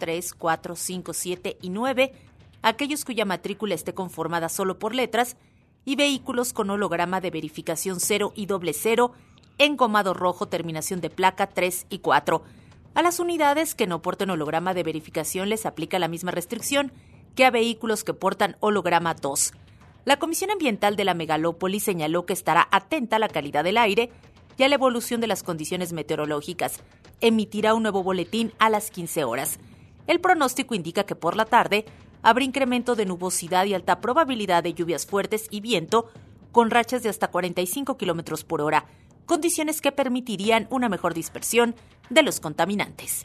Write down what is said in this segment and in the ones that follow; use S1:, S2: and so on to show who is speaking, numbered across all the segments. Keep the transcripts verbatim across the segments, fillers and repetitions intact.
S1: tres, cuatro, cinco, siete y nueve, aquellos cuya matrícula esté conformada solo por letras, y vehículos con holograma de verificación cero y doble cero, engomado rojo, terminación de placa tres y cuatro. A las unidades que no porten holograma de verificación les aplica la misma restricción que a vehículos que portan holograma dos. La Comisión Ambiental de la Megalópoli señaló que estará atenta a la calidad del aire y a la evolución de las condiciones meteorológicas. Emitirá un nuevo boletín a las quince horas. El pronóstico indica que por la tarde habrá incremento de nubosidad y alta probabilidad de lluvias fuertes y viento con rachas de hasta cuarenta y cinco kilómetros por hora, condiciones que permitirían una mejor dispersión de los contaminantes.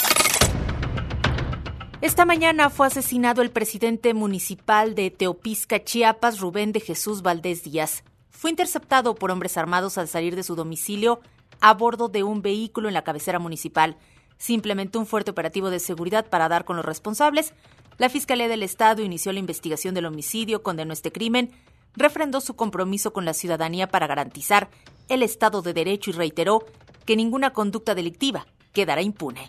S1: Esta mañana fue asesinado el presidente municipal de Teopisca, Chiapas, Rubén de Jesús Valdés Díaz. Fue interceptado por hombres armados al salir de su domicilio a bordo de un vehículo en la cabecera municipal. Se implementó un fuerte operativo de seguridad para dar con los responsables. La Fiscalía del Estado inició la investigación del homicidio, condenó este crimen, refrendó su compromiso con la ciudadanía para garantizar el Estado de Derecho y reiteró que ninguna conducta delictiva quedará impune.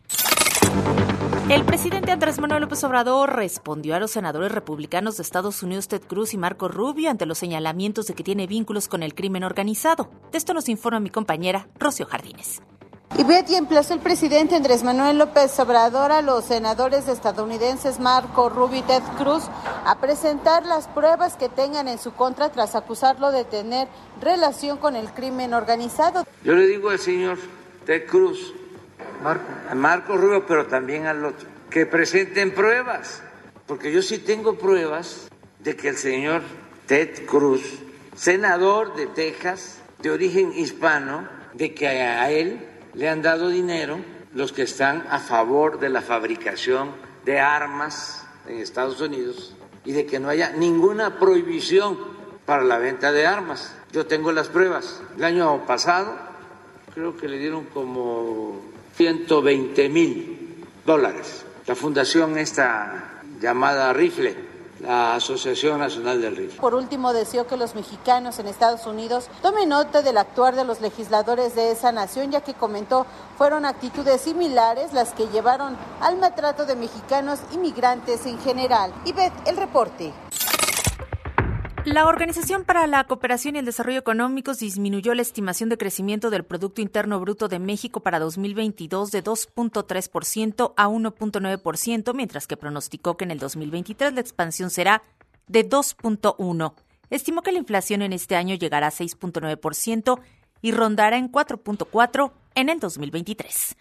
S1: El presidente Andrés Manuel López Obrador respondió a los senadores republicanos de Estados Unidos Ted Cruz y Marco Rubio ante los señalamientos de que tiene vínculos con el crimen organizado. De esto nos informa mi compañera Rocío Jardines.
S2: Y Betty emplazó el presidente Andrés Manuel López Obrador a los senadores estadounidenses Marco Rubio y Ted Cruz a presentar las pruebas que tengan en su contra tras acusarlo de tener relación con el crimen organizado.
S3: Yo le digo al señor Ted Cruz, Marco. a Marco Rubio, pero también al otro, que presenten pruebas, porque yo sí tengo pruebas de que el señor Ted Cruz, senador de Texas, de origen hispano, de que a él le han dado dinero los que están a favor de la fabricación de armas en Estados Unidos y de que no haya ninguna prohibición para la venta de armas. Yo tengo las pruebas. El año pasado creo que le dieron como ciento veinte mil dólares. La fundación esta llamada Rifle, la Asociación Nacional del Rifle.
S2: Por último, deseó que los mexicanos en Estados Unidos tomen nota del actuar de los legisladores de esa nación, ya que comentó fueron actitudes similares las que llevaron al maltrato de mexicanos inmigrantes en general. Y Beth, el reporte.
S1: La Organización para la Cooperación y el Desarrollo Económicos disminuyó la estimación de crecimiento del Producto Interno Bruto de México para dos mil veintidós de dos punto tres por ciento a uno punto nueve por ciento, mientras que pronosticó que en el dos mil veintitrés la expansión será de dos punto uno por ciento. Estimó que la inflación en este año llegará a seis punto nueve por ciento y rondará en cuatro punto cuatro por ciento en el dos mil veintitrés.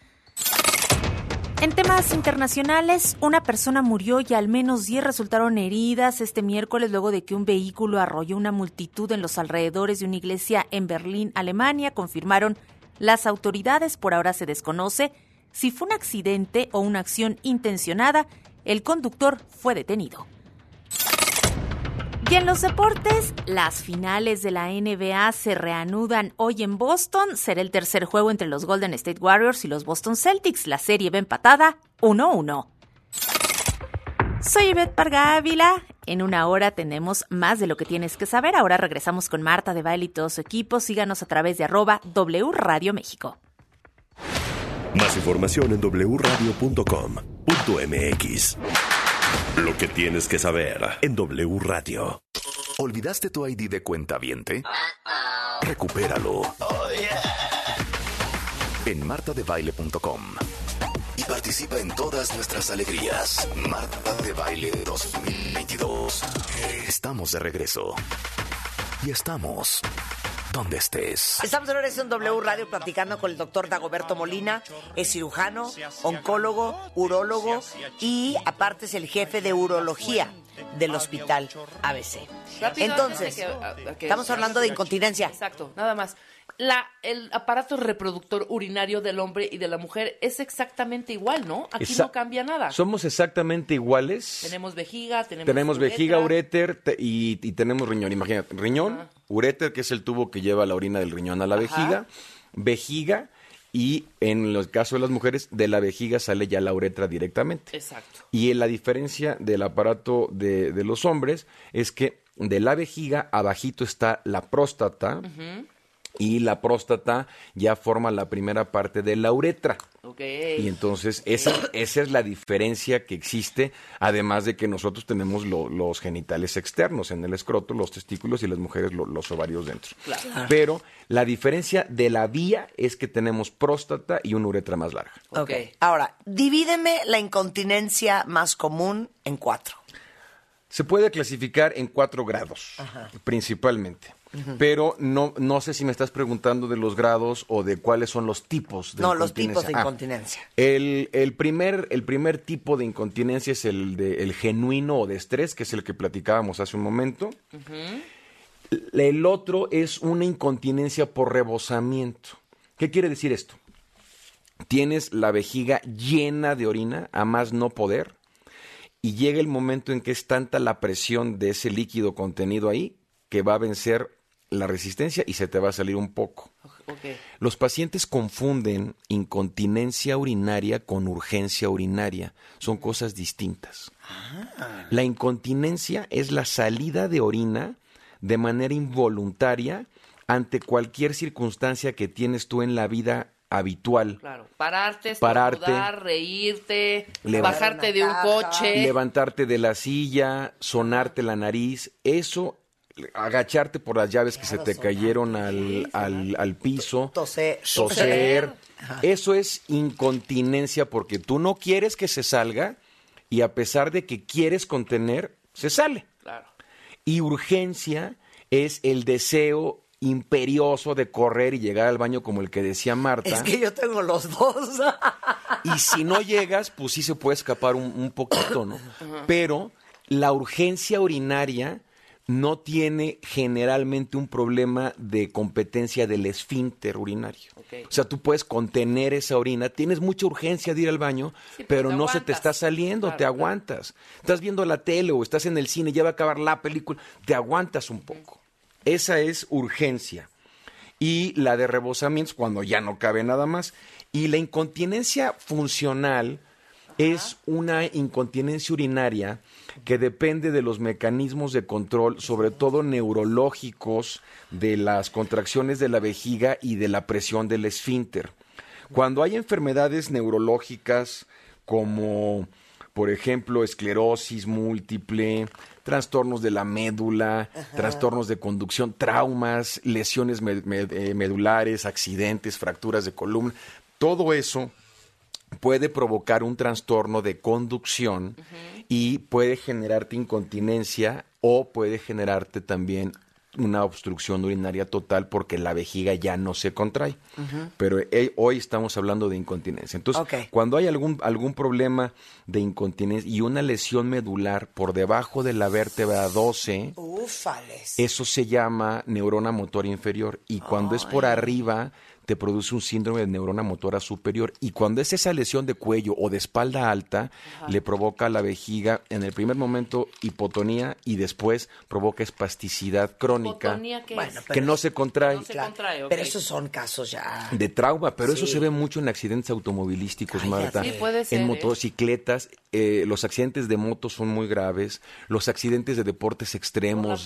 S1: En temas internacionales, una persona murió y al menos diez resultaron heridas este miércoles luego de que un vehículo arrolló una multitud en los alrededores de una iglesia en Berlín, Alemania, confirmaron las autoridades. Por ahora se desconoce si fue un accidente o una acción intencionada. El conductor fue detenido. Y en los deportes, las finales de la N B A se reanudan hoy en Boston. Será el tercer juego entre los Golden State Warriors y los Boston Celtics. La serie va empatada uno a uno. Soy Ivette Parga Ávila. En una hora tenemos más de lo que tienes que saber. Ahora regresamos con Marta de Baile y todo su equipo. Síganos a través de arroba W Radio México.
S4: Más información en doble u radio punto com punto m x. Lo que tienes que saber en W Radio.
S5: ¿Olvidaste tu I D de cuentaviente? Recupéralo. Oh, yeah. En marta de baile punto com. Y participa en todas nuestras alegrías. Marta de Baile dos mil veintidós. Estamos de regreso. Y estamos donde estés.
S6: Estamos ahora en W Radio platicando con el doctor Dagoberto Molina. Es cirujano, oncólogo, urólogo y aparte es el jefe de urología del hospital A B C.
S7: Rápido,
S6: Entonces,
S7: que, uh, que,
S6: estamos hablando de incontinencia.
S7: Exacto, nada más. La, el aparato reproductor urinario del hombre y de la mujer es exactamente igual, ¿no? Aquí
S8: Esa-
S7: no cambia nada.
S8: Somos exactamente iguales.
S7: Tenemos vejiga, tenemos
S8: Tenemos
S7: uretra.
S8: vejiga, uréter te- y, y tenemos riñón. Imagínate, riñón,
S7: Ajá.
S8: uréter, que es el tubo que lleva la orina del riñón a la
S7: Ajá.
S8: vejiga, vejiga, y en el caso de las mujeres, de la vejiga sale ya la uretra directamente.
S7: Exacto.
S8: Y la diferencia del aparato de, de los hombres es que de la vejiga abajito está la próstata,
S7: Ujú.
S8: y la próstata ya forma la primera parte de la uretra.
S7: Okay.
S8: Y entonces esa, esa es la diferencia que existe, además de que nosotros tenemos lo, los genitales externos en el escroto, los testículos, y las mujeres lo, los ovarios dentro.
S7: Claro.
S8: Pero la diferencia de la vía es que tenemos próstata y una uretra más larga.
S6: Ok. okay. Ahora, divídeme la incontinencia más común en cuatro.
S8: Se puede clasificar en cuatro grados, Ajá. principalmente. Uh-huh. Pero no, no sé si me estás preguntando de los grados o de cuáles son los tipos de
S6: no,
S8: incontinencia.
S6: No, los tipos de incontinencia.
S8: Ah, el, el, primer, el primer tipo de incontinencia es el, de, el genuino o de estrés, que es el que platicábamos hace un momento. Uh-huh. El otro es una incontinencia por rebosamiento. ¿Qué quiere decir esto? Tienes la vejiga llena de orina, a más no poder, y llega el momento en que es tanta la presión de ese líquido contenido ahí que va a vencer la resistencia y se te va a salir un poco. Okay. Los pacientes confunden incontinencia urinaria con urgencia urinaria. Son cosas distintas. Ah. La incontinencia es la salida de orina de manera involuntaria ante cualquier circunstancia que tienes tú en la vida habitual.
S7: Claro, pararte,
S8: pararte,
S7: estornudar, reírte, bajarte de un coche,
S8: levantarte de la silla, sonarte la nariz, eso, agacharte por las llaves claro, que se te cayeron al, al, al piso,
S6: toser,
S8: toser. Eso es incontinencia porque tú no quieres que se salga y a pesar de que quieres contener, se sale.
S7: Claro.
S8: Y urgencia es el deseo imperioso de correr y llegar al baño como el que decía Marta.
S6: Es que yo tengo los dos.
S8: Y si no llegas, pues sí se puede escapar un, un poquito, ¿no? Uh-huh. Pero la urgencia urinaria no tiene generalmente un problema de competencia del esfínter urinario. Okay. O sea, tú puedes contener esa orina, tienes mucha urgencia de ir al baño, sí, pero, pero no se te está saliendo, claro, te aguantas. Claro. Estás viendo la tele o estás en el cine, ya va a acabar la película, te aguantas un poco. Esa es urgencia. Y la de rebosamientos, cuando ya no cabe nada más. Y la incontinencia funcional Ajá. es una incontinencia urinaria que depende de los mecanismos de control, sobre todo neurológicos, de las contracciones de la vejiga y de la presión del esfínter. Cuando hay enfermedades neurológicas como, por ejemplo, esclerosis múltiple, trastornos de la médula, Ajá. trastornos de conducción, traumas, lesiones med- med- eh, medulares, accidentes, fracturas de columna, todo eso puede provocar un trastorno de conducción uh-huh. y puede generarte incontinencia o puede generarte también una obstrucción urinaria total porque la vejiga ya no se contrae. Uh-huh. Pero eh, hoy estamos hablando de incontinencia. Entonces, okay. cuando hay algún, algún problema de incontinencia y una lesión medular por debajo de la vértebra doce,
S6: Ufales.
S8: Eso se llama neurona motora inferior. Y cuando Ay. es por arriba, te produce un síndrome de neurona motora superior. Y cuando es esa lesión de cuello o de espalda alta, Ajá. le provoca a la vejiga, en el primer momento, hipotonía y después provoca espasticidad crónica.
S7: ¿Hipotonía qué
S6: bueno,
S7: es?
S8: Que no se contrae.
S7: No se claro. contrae, okay.
S6: Pero esos son casos ya...
S8: de trauma, pero
S6: sí.
S8: eso se ve mucho en accidentes automovilísticos, Cállate. Marta.
S7: Sí, puede ser,
S8: en motocicletas, eh, los accidentes de motos son muy graves, los accidentes de deportes extremos,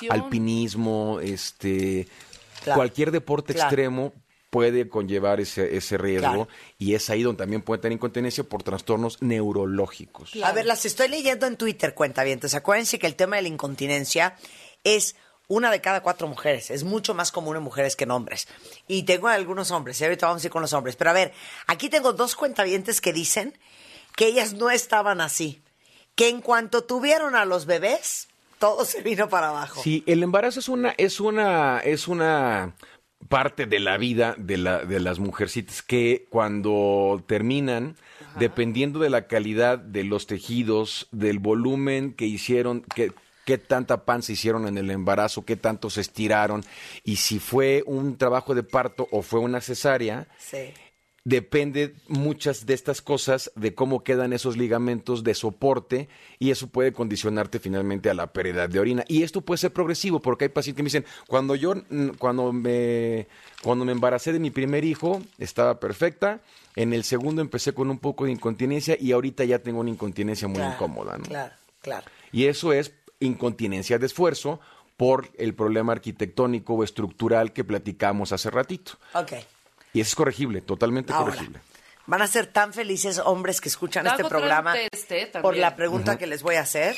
S8: alpinismo, este, claro. cualquier deporte claro. extremo puede conllevar ese, ese riesgo claro. y es ahí donde también puede tener incontinencia por trastornos neurológicos.
S6: Claro. A ver, las estoy leyendo en Twitter, cuentavientes. Acuérdense que el tema de la incontinencia es una de cada cuatro mujeres. Es mucho más común en mujeres que en hombres. Y tengo algunos hombres, y ahorita vamos a ir con los hombres. Pero a ver, aquí tengo dos cuentavientes que dicen que ellas no estaban así. Que en cuanto tuvieron a los bebés, todo se vino para abajo.
S8: Sí, el embarazo es una, es una, es una parte de la vida de, la, de las mujercitas que cuando terminan, Ajá. dependiendo de la calidad de los tejidos, del volumen que hicieron, que qué tanta panza hicieron en el embarazo, qué tanto se estiraron, y si fue un trabajo de parto o fue una cesárea,
S6: sí.
S8: depende muchas de estas cosas de cómo quedan esos ligamentos de soporte y eso puede condicionarte finalmente a la pérdida de orina. Y esto puede ser progresivo porque hay pacientes que me dicen, cuando yo, cuando me, cuando me embaracé de mi primer hijo, estaba perfecta, en el segundo empecé con un poco de incontinencia y ahorita ya tengo una incontinencia muy
S6: claro,
S8: incómoda, ¿no?
S6: Claro, claro.
S8: Y eso es incontinencia de esfuerzo por el problema arquitectónico o estructural que platicamos hace ratito.
S6: Ok.
S8: Y eso es corregible, totalmente
S6: Ahora,
S8: corregible.
S6: Van a ser tan felices hombres que escuchan
S7: Dago
S6: este
S7: trae un
S6: programa
S7: test, ¿eh? También.
S6: por la pregunta uh-huh. que les voy a hacer.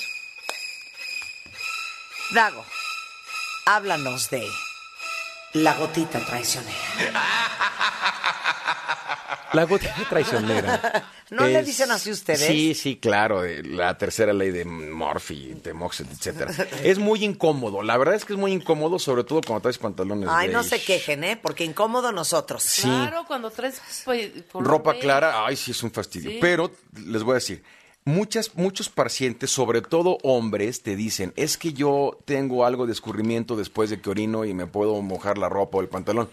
S6: Dago, háblanos de la gotita traicionera.
S8: La gotita traicionera.
S6: ¿No
S8: es,
S6: le dicen así ustedes?
S8: Sí, sí, claro. La tercera ley de Murphy, de Moxet, etcétera. Es muy incómodo. La verdad es que es muy incómodo, sobre todo cuando traes pantalones
S6: Ay,
S8: beige.
S6: no se quejen, ¿eh? Porque incómodo nosotros.
S8: Sí.
S7: Claro, cuando traes pues,
S8: ropa
S7: beige.
S8: clara, ay, sí es un fastidio.
S7: Sí.
S8: Pero les voy a decir, muchas, muchos pacientes, sobre todo hombres, te dicen, es que yo tengo algo de escurrimiento después de que orino y me puedo mojar la ropa o el pantalón.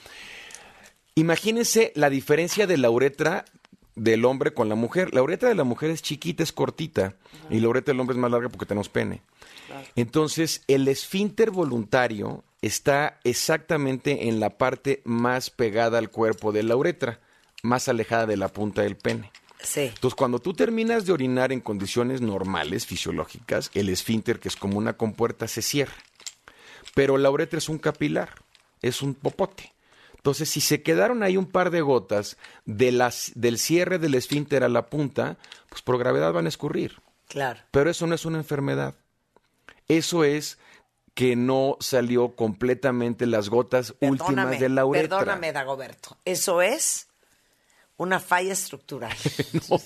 S8: Imagínense la diferencia de la uretra del hombre con la mujer. La uretra de la mujer es chiquita, es cortita, uh-huh. y la uretra del hombre es más larga porque tenemos pene. Claro. Entonces, el esfínter voluntario está exactamente en la parte más pegada al cuerpo de la uretra, más alejada de la punta del pene.
S6: Sí.
S8: Entonces, cuando tú terminas de orinar en condiciones normales, fisiológicas, el esfínter, que es como una compuerta, se cierra. Pero la uretra es un capilar, es un popote. Entonces, si se quedaron ahí un par de gotas de las, del cierre del esfínter a la punta, pues por gravedad van a escurrir.
S6: Claro.
S8: Pero eso no es una enfermedad. Eso es que no salió completamente las gotas
S6: perdóname,
S8: últimas de la uretra.
S6: Perdóname, Dagoberto. Eso es una falla estructural.
S8: No.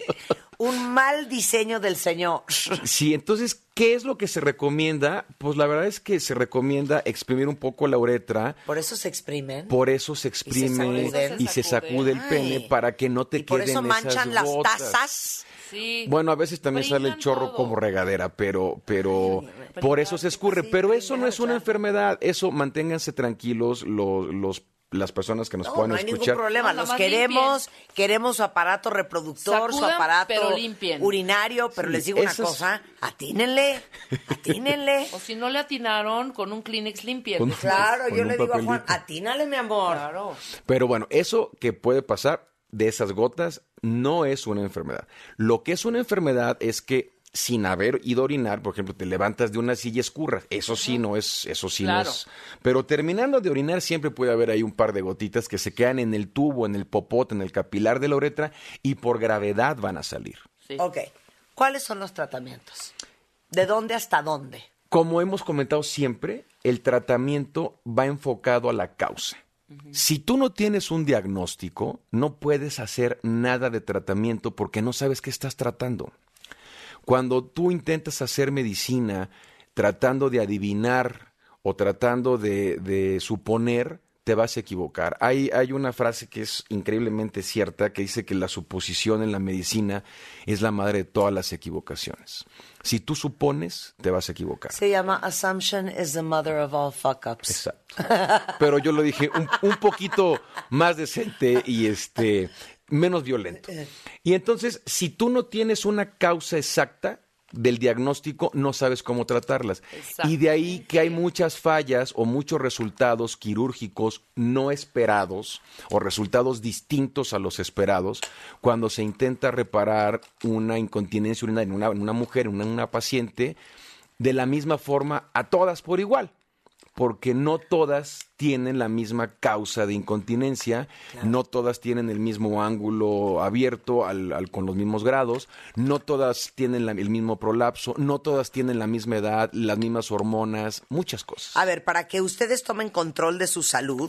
S6: Un mal diseño del señor.
S8: Sí, entonces, ¿qué es lo que se recomienda? Pues la verdad es que se recomienda exprimir un poco la uretra.
S6: Por eso se exprimen.
S8: Por eso se exprime y se sacude el pene
S6: Ay.
S8: para que no te
S6: y por
S8: queden
S6: eso manchan
S8: esas
S6: las
S8: gotas.
S6: tazas.
S7: Sí.
S8: Bueno, a veces también sale el
S7: Brindan
S8: chorro
S7: todo.
S8: como regadera, pero, pero
S6: Ay,
S8: por eso se escurre.
S6: sí,
S8: Pero
S6: brindan,
S8: eso no es una
S6: claro.
S8: enfermedad. Eso, manténganse tranquilos los, los, las personas que nos
S6: No,
S8: puedan
S6: no hay
S8: escuchar.
S6: ningún problema.
S7: No,
S6: Los
S7: nomás
S6: queremos, queremos su aparato reproductor, su
S7: Sacudan,
S6: aparato
S7: pero limpien.
S6: urinario, pero
S8: Sí,
S6: les digo una
S8: esas-
S6: cosa, atínenle, atínenle.
S7: O si no le atinaron, con un Kleenex limpien.
S8: Con-
S6: Claro,
S8: Con
S6: yo
S8: un
S6: le digo a Juan,
S8: papelito.
S6: atínale, mi amor.
S7: Claro.
S8: Pero bueno, eso que puede pasar de esas gotas no es una enfermedad. Lo que es una enfermedad es que sin haber ido a orinar, por ejemplo, te levantas de una silla y escurras. Eso sí no es, eso sí
S7: Claro.
S8: no es. Pero terminando de orinar siempre puede haber ahí un par de gotitas que se quedan en el tubo, en el popote, en el capilar de la uretra y por gravedad van a salir.
S7: Sí.
S6: Ok, ¿cuáles son los tratamientos? ¿De dónde hasta dónde?
S8: Como hemos comentado siempre, el tratamiento va enfocado a la causa. Si tú no tienes un diagnóstico, no puedes hacer nada de tratamiento porque no sabes qué estás tratando. Cuando tú intentas hacer medicina tratando de adivinar o tratando de, de suponer, te vas a equivocar. Hay, hay una frase que es increíblemente cierta que dice que la suposición en la medicina es la madre de todas las equivocaciones. Si tú supones, te vas a equivocar.
S6: Se llama Assumption is the mother of all fuck-ups.
S8: Exacto. Pero yo lo dije un, un poquito más decente y este menos violento. Y entonces, si tú no tienes una causa exacta del diagnóstico, no sabes cómo tratarlas.
S7: Exacto.
S8: Y de ahí que hay muchas fallas o muchos resultados quirúrgicos no esperados o resultados distintos a los esperados cuando se intenta reparar una incontinencia urinaria en una, en una mujer, en una, una paciente, de la misma forma a todas por igual. Porque no todas tienen la misma causa de incontinencia, claro. No todas tienen el mismo ángulo abierto al, al, con los mismos grados, no todas tienen la, el mismo prolapso, no todas tienen la misma edad, las mismas hormonas, muchas cosas.
S6: A ver, para que ustedes tomen control de su salud,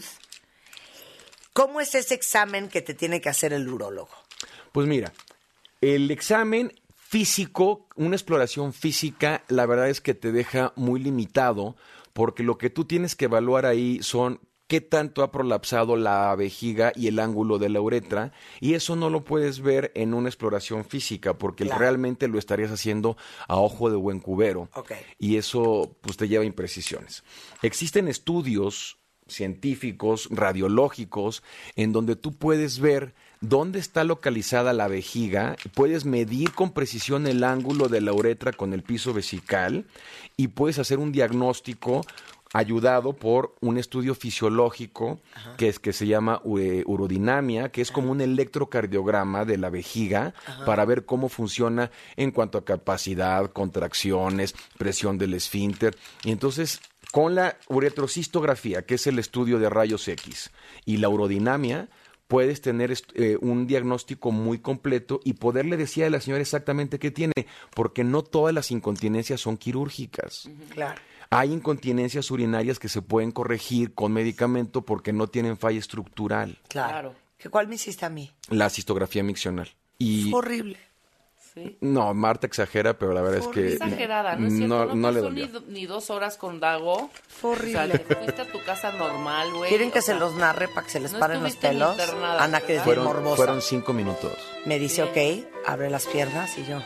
S6: ¿cómo es ese examen que te tiene que hacer el urólogo?
S8: Pues mira, el examen físico, una exploración física, la verdad es que te deja muy limitado, porque lo que tú tienes que evaluar ahí son qué tanto ha prolapsado la vejiga y el ángulo de la uretra, y eso no lo puedes ver en una exploración física, porque
S6: claro.
S8: realmente lo estarías haciendo a ojo de buen cubero,
S6: okay.
S8: Y eso pues te lleva a imprecisiones. Existen estudios científicos, radiológicos, en donde tú puedes ver dónde está localizada la vejiga, puedes medir con precisión el ángulo de la uretra con el piso vesical y puedes hacer un diagnóstico ayudado por un estudio fisiológico que es que se llama eh, urodinamia, que es como un electrocardiograma de la vejiga. Ajá. Para ver cómo funciona en cuanto a capacidad, contracciones, presión del esfínter. Y entonces, con la uretrocistografía, que es el estudio de rayos X, y la urodinamia, puedes tener eh, un diagnóstico muy completo y poderle decir a la señora exactamente qué tiene, porque no todas las incontinencias son quirúrgicas.
S6: Uh-huh. Claro.
S8: Hay incontinencias urinarias que se pueden corregir con medicamento porque no tienen falla estructural.
S6: Claro. ¿Qué cuál me hiciste a mí?
S8: La cistografía miccional. Y
S6: Fue horrible.
S7: ¿Sí?
S8: No, Marta exagera, pero la verdad
S6: Fue
S8: es que...
S7: exagerada, ¿no es cierto?
S8: No,
S7: No,
S8: no le
S7: pasó
S8: dolió.
S7: ni, ni dos horas con Dago.
S6: Fue horrible.
S7: O sea, te fuiste a tu casa normal, güey.
S6: ¿Quieren que
S7: o
S6: se
S7: sea,
S6: los narre para que se les
S7: no
S6: paren los
S7: estuviste
S6: pelos?
S7: internada,
S6: Ana, que es bien
S8: Fueron,
S6: morbosa.
S8: fueron cinco minutos.
S6: Me dice,
S7: Bien.
S6: ok, abre las piernas y yo,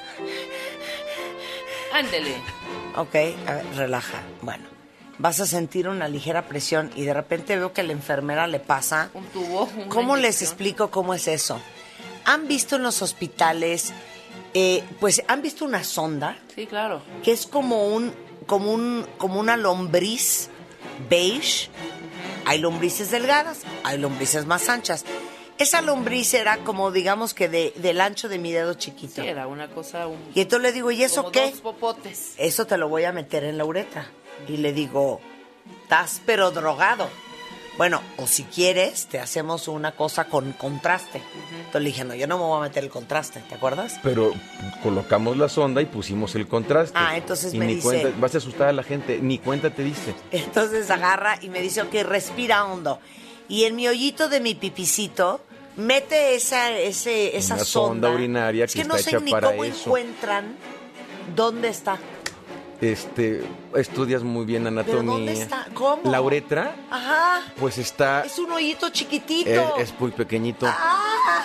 S7: Ándele.
S6: ok, a ver, relaja. Bueno, vas a sentir una ligera presión y de repente veo que a la enfermera le pasa.
S7: Un tubo. una
S6: ¿Cómo les
S7: inyección.
S6: explico cómo es eso? ¿Han visto en los hospitales, eh, pues, han visto una sonda
S7: Sí, claro.
S6: que es como un, como un, como una lombriz beige? Hay lombrices delgadas, hay lombrices más anchas. Esa lombriz era como, digamos que de, del ancho de mi dedo chiquito.
S7: Sí, era una cosa... Un,
S6: Y entonces le digo, ¿y eso
S7: como
S6: qué?
S7: dos popotes.
S6: Eso te lo voy a meter en la uretra. Y le digo, estás pero drogado. Bueno, o si quieres, te hacemos una cosa con contraste. Entonces le dije, no, yo no me voy a meter el contraste, ¿te acuerdas?
S8: Pero colocamos la sonda y pusimos el contraste.
S6: Ah, entonces
S8: y
S6: me
S8: ni
S6: dice-
S8: cuenta, vas a asustar a la gente, ni cuenta te diste.
S6: Entonces agarra y me dice, ok, respira hondo. Y en mi hoyito de mi pipicito, mete esa, ese, esa
S8: Una
S6: sonda.
S8: sonda urinaria
S6: Es
S8: que
S6: que no
S8: está
S6: sé
S8: hecha
S6: ni
S8: para
S6: cómo
S8: eso.
S6: encuentran dónde está.
S8: Este, estudias muy bien anatomía.
S6: ¿Pero dónde está? ¿Cómo?
S8: La uretra,
S6: Ajá.
S8: pues está,
S6: Es un hoyito chiquitito.
S8: es, es muy pequeñito.
S6: Ah.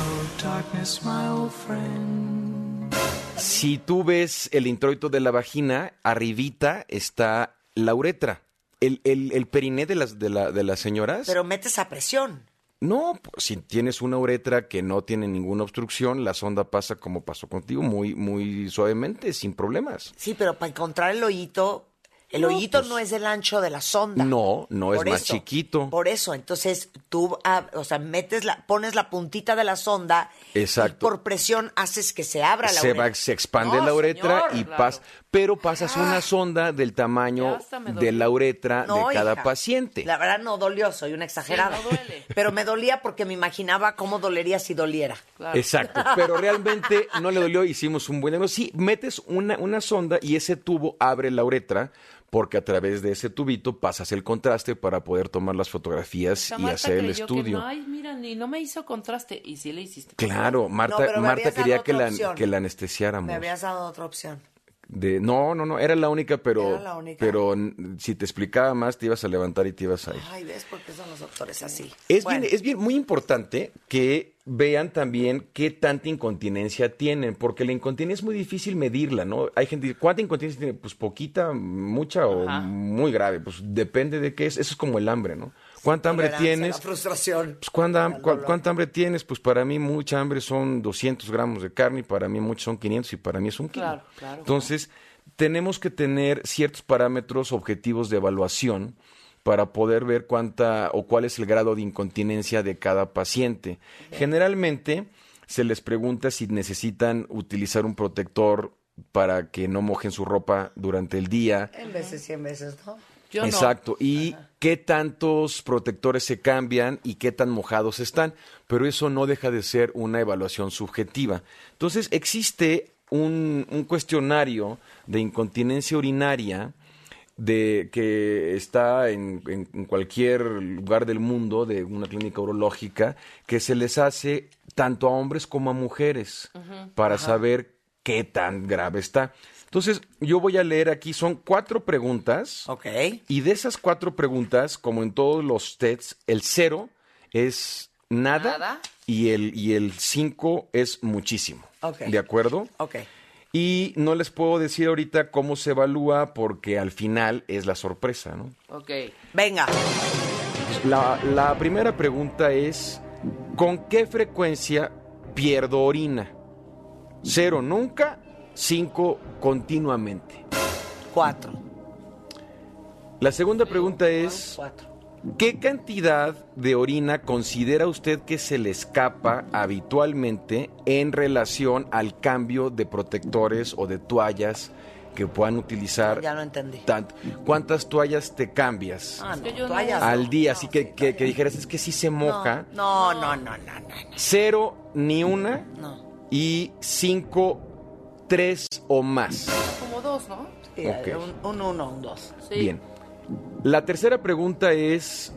S8: Si tú ves el introito de la vagina, arribita está la uretra. El, el, el periné de las, de, la, de las señoras.
S6: Pero metes a presión.
S8: No, pues, si tienes una uretra que no tiene ninguna obstrucción, la sonda pasa como pasó contigo, muy, muy suavemente, sin problemas.
S6: Sí, pero para encontrar el hoyito, el
S8: No,
S6: hoyito
S8: pues,
S6: no es del ancho de la sonda.
S8: No, no es
S6: Por
S8: más
S6: eso,
S8: chiquito.
S6: Por eso, entonces tú, ah, o sea, metes la, pones la puntita de la sonda.
S8: Exacto.
S6: Y por presión haces que se abra la
S8: se
S6: uretra.
S8: va, se expande
S6: No,
S8: la uretra
S6: señor.
S8: y
S7: Claro.
S8: pasa, pero pasas una sonda del tamaño
S7: Ya hasta me
S8: de
S7: dolió.
S8: la uretra
S6: No,
S8: de cada
S6: hija.
S8: paciente.
S6: La verdad no dolió, soy una exagerada.
S7: Sí, no duele.
S6: Pero me dolía porque me imaginaba cómo dolería si doliera.
S7: Claro.
S8: Exacto, pero realmente no le dolió, hicimos un buen diagnóstico. Sí, metes una, una sonda y ese tubo abre la uretra porque a través de ese tubito pasas el contraste para poder tomar las fotografías
S7: O sea,
S8: y
S7: Marta
S8: hacer el
S7: creyó que
S8: estudio.
S7: no, ay, mira, ni no me hizo contraste. Y sí le hiciste.
S8: Claro, Marta,
S6: No, pero me
S8: Marta
S6: habías
S8: quería
S6: dado
S8: que
S6: otra
S8: la,
S6: opción.
S8: que la anestesiáramos.
S6: Me habías dado otra opción.
S8: De, no, no, no, era la única, pero,
S6: Era la única.
S8: pero n- si te explicaba más te ibas a levantar y te ibas a ir.
S6: Ay, ¿ves por qué son los doctores así?
S8: Es,
S6: Bueno,
S8: bien, es bien muy importante que vean también qué tanta incontinencia tienen, porque la incontinencia es muy difícil medirla, ¿no? Hay gente que dice, ¿cuánta incontinencia tiene? Pues poquita, mucha o
S7: Ajá.
S8: muy grave. Pues depende de qué es. Eso es como el hambre, ¿no? ¿Cuánta hambre
S6: tolerancia,
S8: tienes?
S6: La frustración.
S8: Pues, ¿cuánta,
S6: Al
S8: cua-
S6: dolor.
S8: ¿cuánta hambre tienes? Pues para mí mucha hambre son doscientos gramos de carne y para mí muchos son quinientos y para mí es un kilo.
S7: Claro, claro,
S8: Entonces, tenemos que tener ciertos parámetros objetivos de evaluación para poder ver cuánta o cuál es el grado de incontinencia de cada paciente. Generalmente se les pregunta si necesitan utilizar un protector para que no mojen su ropa durante el día.
S6: En veces, cien veces, ¿no?
S7: Yo no.
S8: Exacto. Y qué tantos protectores se cambian y qué tan mojados están. Pero eso no deja de ser una evaluación subjetiva. Entonces, existe un, un cuestionario de incontinencia urinaria de que está en, en- en cualquier lugar del mundo de una clínica urológica que se les hace tanto a hombres como a mujeres para saber qué tan grave está. Entonces, yo voy a leer aquí, son cuatro preguntas.
S6: Ok.
S8: Y de esas cuatro preguntas, como en todos los tests, el cero es nada,
S7: Nada.
S8: y el y el cinco es muchísimo.
S6: Ok.
S8: ¿De acuerdo?
S6: Ok.
S8: Y no les puedo decir ahorita cómo se evalúa porque al final es la sorpresa, ¿no?
S7: Ok.
S6: Venga.
S8: La, la primera pregunta es, ¿con qué frecuencia pierdo orina? Cero nunca, cinco continuamente.
S6: Cuatro.
S8: La segunda pregunta es,
S6: Cuatro.
S8: ¿qué cantidad de orina considera usted que se le escapa habitualmente en relación al cambio de protectores o de toallas que puedan utilizar.
S6: Ya no entendí.
S8: Tanto. ¿Cuántas toallas te cambias
S6: Ah, no,
S7: yo
S6: toallas
S7: no.
S8: al
S6: no.
S8: día?
S6: No,
S8: Así que,
S6: sí,
S8: que,
S6: toallas
S8: que dijeras, es que sí se moja.
S6: No, no, no, no, no, no.
S8: Cero, ni una.
S6: No.
S8: Y cinco, tres o más.
S7: Como dos, ¿no?
S6: Sí,
S8: Ok.
S6: un, un uno, un dos.
S7: Sí.
S8: Bien. La tercera pregunta es,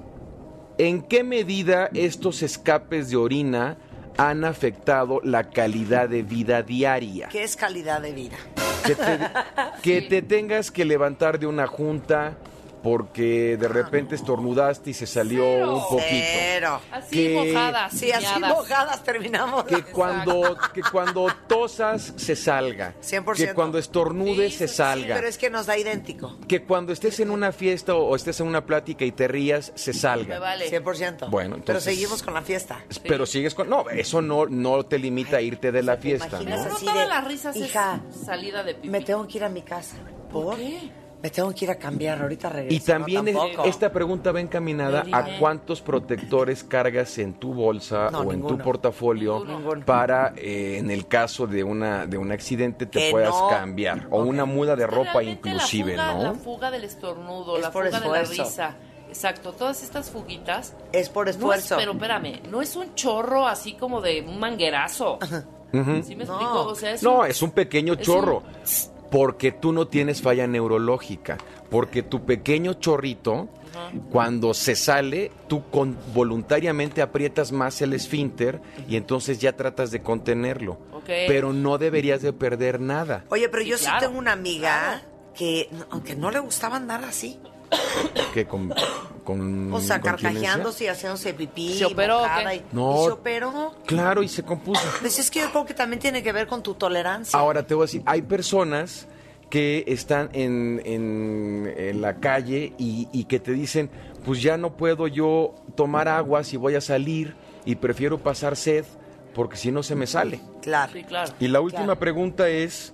S8: ¿en qué medida estos escapes de orina han afectado la calidad de vida diaria?
S6: ¿Qué es calidad de vida?
S8: Que te, que te tengas que levantar de una junta porque de repente estornudaste y se salió
S7: Cero.
S8: un poquito.
S6: Cero.
S7: Así
S8: Que-
S7: mojadas.
S6: Sí, así
S7: miadas.
S6: mojadas terminamos.
S8: Que cuando, que cuando tosas se salga.
S6: cien por ciento.
S8: Que cuando estornudes
S7: Sí,
S8: se
S7: sí,
S8: salga.
S6: Pero es que nos da idéntico.
S8: Que cuando estés en una fiesta o, o estés en una plática y te rías, se
S7: Me
S8: salga.
S7: vale.
S6: cien por ciento.
S8: Bueno,
S6: Pero
S8: entonces-
S6: seguimos con la fiesta.
S8: Pero sigues con... No, eso no, no te limita a irte de la fiesta,
S6: imaginas
S8: ¿no?
S7: No
S6: así
S7: todas
S6: de,
S7: las risas
S6: hija,
S7: es salida de pipí.
S6: Me tengo que ir a mi casa.
S7: ¿Por qué?
S6: Me tengo que ir a cambiar, ahorita regreso.
S8: Y también
S6: No,
S8: es-
S6: tampoco.
S8: esta pregunta va encaminada
S7: Yo
S8: a
S7: dije.
S8: cuántos protectores cargas en tu bolsa
S6: No,
S8: o en
S6: ninguno.
S8: tu portafolio
S6: Ninguno.
S8: para, eh, en el caso de una de un accidente, te
S6: Que
S8: puedas
S6: no.
S8: cambiar. O
S6: Ok.
S8: una muda de ropa
S7: Realmente
S8: inclusive,
S7: la fuga, La
S8: ¿no?
S7: fuga del estornudo,
S6: Es
S7: la
S6: por
S7: fuga de la
S6: esfuerzo.
S7: risa. Exacto, todas estas fuguitas.
S6: Es por
S7: No es,
S6: esfuerzo.
S7: pero espérame, no es un chorro así como de un manguerazo. ¿Sí me
S6: No.
S7: explico? O sea, es
S8: No,
S7: un-
S8: es un pequeño
S7: es
S8: chorro.
S7: un-
S8: Porque tú no tienes falla neurológica. Porque tu pequeño chorrito, cuando se sale, tú con, voluntariamente aprietas más el esfínter y entonces ya tratas de contenerlo.
S7: Ok.
S8: Pero no deberías de perder nada.
S6: Oye, pero
S7: Sí,
S6: yo
S7: claro,
S6: sí tengo una amiga que, aunque no le gustaba andar así,
S8: Que con, con
S6: o sea,
S8: incontinencia.
S6: carcajeándose y haciéndose pipí.
S7: ¿Se operó o
S6: mojada
S7: qué?
S6: y-
S8: No.
S6: y se operó.
S8: Claro, y se compuso.
S6: Pues es que yo creo que también tiene que ver con tu tolerancia.
S8: Ahora te voy a decir, hay personas que están en, en, en la calle y, y que te dicen, pues ya no puedo yo tomar agua si voy a salir y prefiero pasar sed porque si no se me sale.
S6: Claro.
S7: Sí, claro.
S8: Y la última
S6: Claro.
S8: pregunta es,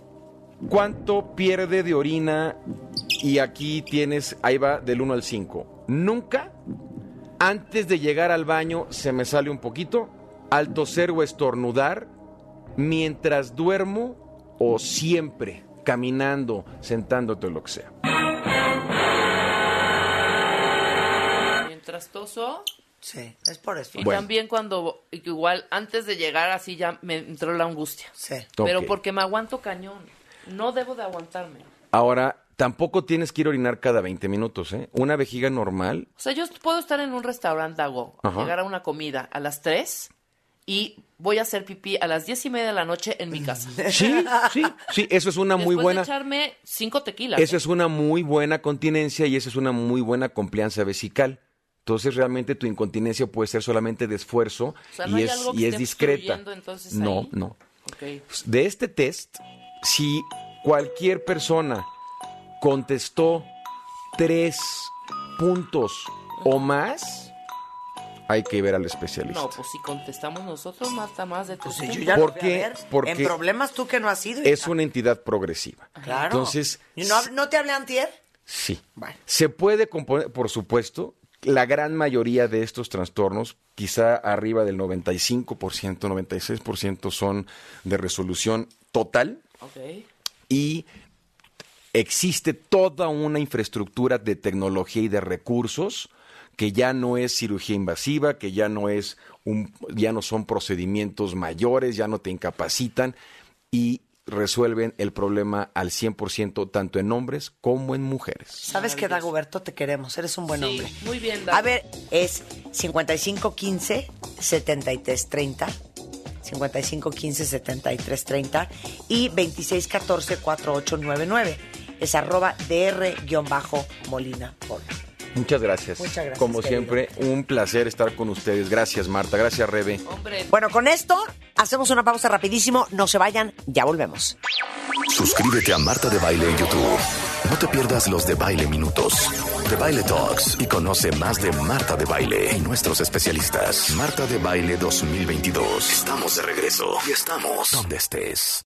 S8: ¿cuánto pierde de orina? Y aquí tienes, ahí va del uno al cinco. Nunca, antes de llegar al baño, se me sale un poquito, al toser o estornudar, mientras duermo o siempre, caminando, sentándote o lo que sea.
S7: Mientras toso.
S6: Sí, es por
S7: Y
S6: esfuerzo.
S8: Bueno.
S7: también cuando, y que igual, antes de llegar así ya me entró la angustia.
S6: Sí.
S7: Pero
S8: Ok.
S7: porque me aguanto cañón. No debo de aguantarme.
S8: Ahora, tampoco tienes que ir a orinar cada veinte minutos, ¿eh? Una vejiga normal,
S7: O sea, yo puedo estar en un restaurante, hago,
S8: Ajá.
S7: llegar a una comida a las tres y voy a hacer pipí a las diez y media de la noche en mi casa.
S8: sí, sí, sí, eso es una muy
S7: Después
S8: buena...
S7: de echarme cinco tequilas.
S8: Eso
S7: ¿eh?
S8: es una muy buena continencia y eso es una muy buena complianza vesical. Entonces realmente tu incontinencia puede ser solamente de esfuerzo
S7: O sea,
S8: y
S7: ¿no hay
S8: es,
S7: algo que
S8: y es
S7: esté
S8: discreta.
S7: obstruyendo, entonces,
S8: No,
S7: ahí?
S8: no.
S7: Ok.
S8: De este test, si cualquier persona contestó tres puntos o más, hay que ver al especialista.
S7: No, pues si contestamos nosotros, mata más de
S6: Pues
S7: tres
S6: sí, yo
S7: puntos.
S6: ya
S8: ¿Por
S6: lo fui a
S8: qué?
S6: ver.
S8: Porque
S6: En problemas tú que no has ido.
S8: Es
S6: hija.
S8: una entidad progresiva.
S6: Claro.
S8: Entonces,
S6: ¿Y no, no te hablé antier?
S8: sí.
S6: Bueno.
S8: Se puede componer, por supuesto, la gran mayoría de estos trastornos, quizá arriba del noventa y cinco por ciento, noventa y seis por ciento son de resolución total
S7: Ok.
S8: y existe toda una infraestructura de tecnología y de recursos que ya no es cirugía invasiva, que ya no es un, ya no son procedimientos mayores, ya no te incapacitan y resuelven el problema al cien por ciento tanto en hombres como en mujeres.
S6: ¿Sabes qué, Dagoberto? Te queremos. Eres un buen
S7: Sí,
S6: hombre.
S7: muy bien, Dago.
S6: A ver, es cincuenta y cinco quince setenta y tres treinta. cincuenta y cinco quince setenta y tres treinta y veintiséis catorce cuarenta y ocho noventa y nueve. Es arroba dr-molina Polo.
S8: Muchas gracias.
S6: Muchas gracias,
S8: Como
S6: querido.
S8: siempre, un placer estar con ustedes. Gracias, Marta. Gracias, Rebe.
S7: Hombre,
S6: Bueno, con esto hacemos una pausa rapidísimo. No se vayan, ya volvemos.
S5: Suscríbete a Marta de Baile en YouTube. No te pierdas los de Baile Minutos, de Baile Talks y conoce más de Marta de Baile y nuestros especialistas. Marta de Baile dos mil veintidós. Estamos de regreso y estamos donde estés.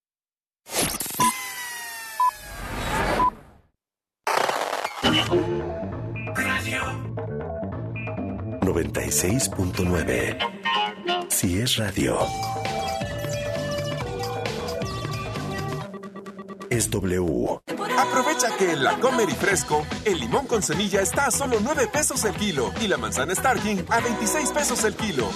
S4: noventa y seis punto nueve. Si es radio, es W.
S9: Aprovecha que en La Comer y Fresco, el limón con semilla está a solo nueve pesos el kilo y la manzana Starking a veintiséis pesos el kilo.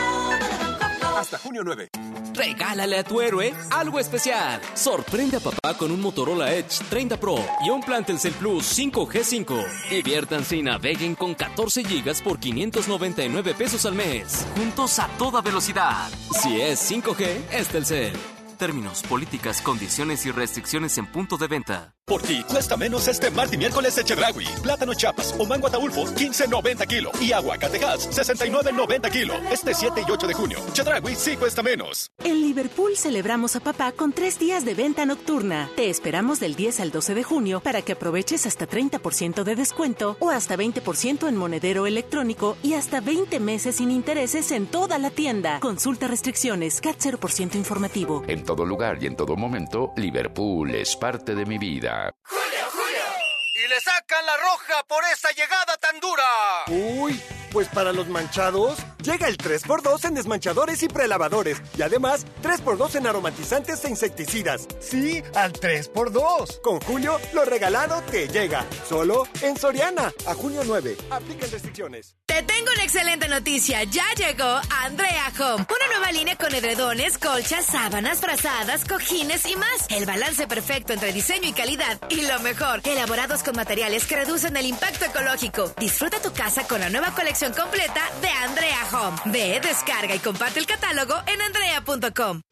S9: Hasta junio nueve.
S10: Regálale a tu héroe algo especial. Sorprende a papá con un Motorola Edge treinta Pro y un plan Telcel Plus cinco G cinco. Diviértanse y naveguen con catorce gigas por quinientos noventa y nueve pesos al mes. Juntos a toda velocidad. Si es cinco G, es Telcel. Términos, políticas, condiciones y restricciones en punto de venta.
S11: Por ti cuesta menos este martes y miércoles de Chedraui. Plátano Chiapas o mango Ataulfo, quince noventa kilo. Y aguacatejas, sesenta y nueve noventa kilo. Este siete y ocho de junio. Chedraui sí cuesta menos.
S12: En Liverpool celebramos a papá con tres días de venta nocturna. Te esperamos del diez al doce de junio para que aproveches hasta treinta por ciento de descuento o hasta veinte por ciento en monedero electrónico y hasta veinte meses sin intereses en toda la tienda. Consulta restricciones. C A T cero por ciento informativo.
S13: En todo lugar y en todo momento, Liverpool es parte de mi vida.
S14: ¡Julio, Julio! Y le sacan la roja por esa llegada tan dura.
S15: Uy, pues para los manchados, llega el tres por dos en desmanchadores y prelavadores. Y además, tres por dos en aromatizantes e insecticidas. Sí, al tres por dos. Con Julio, lo regalado te llega. Solo en Soriana. A junio nueve. Aplican restricciones.
S16: Te tengo una excelente noticia. Ya llegó Andrea Home. Una nueva línea con edredones, colchas, sábanas, frazadas, cojines y más. El balance perfecto entre diseño y calidad. Y lo mejor, elaborados con materiales que reducen el impacto ecológico. Disfruta tu casa con la nueva colección completa de Andrea Home. Ve, descarga y comparte el catálogo en andrea punto com.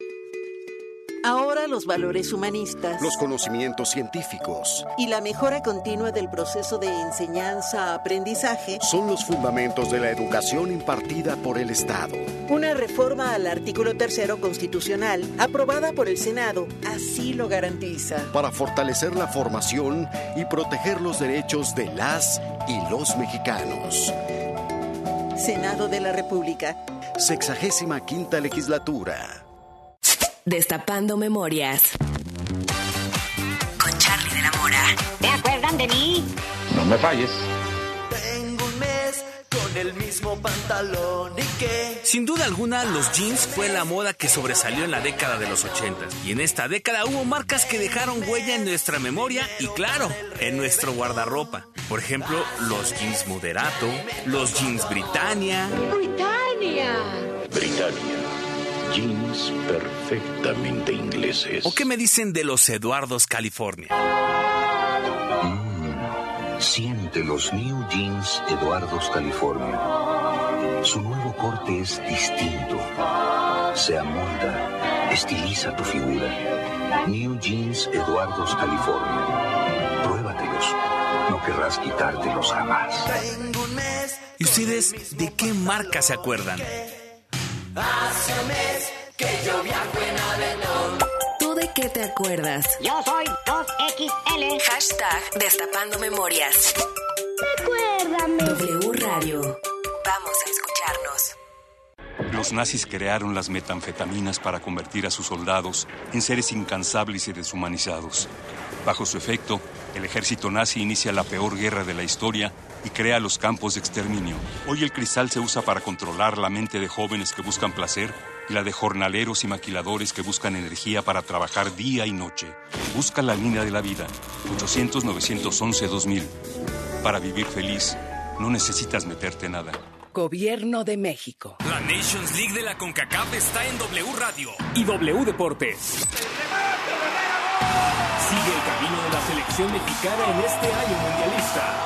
S17: Ahora los valores humanistas,
S18: los conocimientos científicos
S17: y la mejora continua del proceso de enseñanza-aprendizaje
S18: son los fundamentos de la educación impartida por el Estado.
S17: Una reforma al artículo tercero constitucional aprobada por el Senado así lo garantiza.
S18: Para fortalecer la formación y proteger los derechos de las y los mexicanos.
S17: Senado de la República.
S18: Sexagésima quinta legislatura.
S16: Destapando memorias. Con Charly de la Mora.
S19: ¿Te acuerdan de mí?
S20: No me falles.
S21: Tengo un mes con el mismo pantalón y qué.
S22: Sin duda alguna, los jeans fue la moda que sobresalió en la década de los ochentas. Y en esta década hubo marcas que dejaron huella en nuestra memoria y, claro, en nuestro guardarropa. Por ejemplo, los jeans Moderato, los jeans Britannia.
S19: ¡Britannia!
S5: Britannia. Jeans perfectamente ingleses.
S22: ¿O qué me dicen de los Eduardos California?
S5: Mm, siente los New Jeans Eduardos California. Su nuevo corte es distinto. Se amolda, estiliza tu figura. New Jeans Eduardos California. Pruébatelos. No querrás quitártelos jamás.
S22: ¿Y ustedes de qué marca se acuerdan?
S21: Hace un mes que yo viajo en Avenón.
S16: ¿Tú de qué te acuerdas?
S19: Yo soy dos equis ele.
S16: Hashtag Destapando Memorias.
S19: Recuérdame.
S16: W Radio. Vamos a escucharnos.
S23: Los nazis crearon las metanfetaminas para convertir a sus soldados en seres incansables y deshumanizados. Bajo su efecto, el ejército nazi inicia la peor guerra de la historia y crea los campos de exterminio. Hoy el cristal se usa para controlar la mente de jóvenes que buscan placer y la de jornaleros y maquiladores que buscan energía para trabajar día y noche. Busca la línea de la vida. ochocientos, novecientos once, dos mil. Para vivir feliz, no necesitas meterte nada.
S24: Gobierno de México.
S22: La Nations League de la CONCACAF está en W Radio
S25: y W Deportes. Sigue el camino de la selección mexicana en este año mundialista.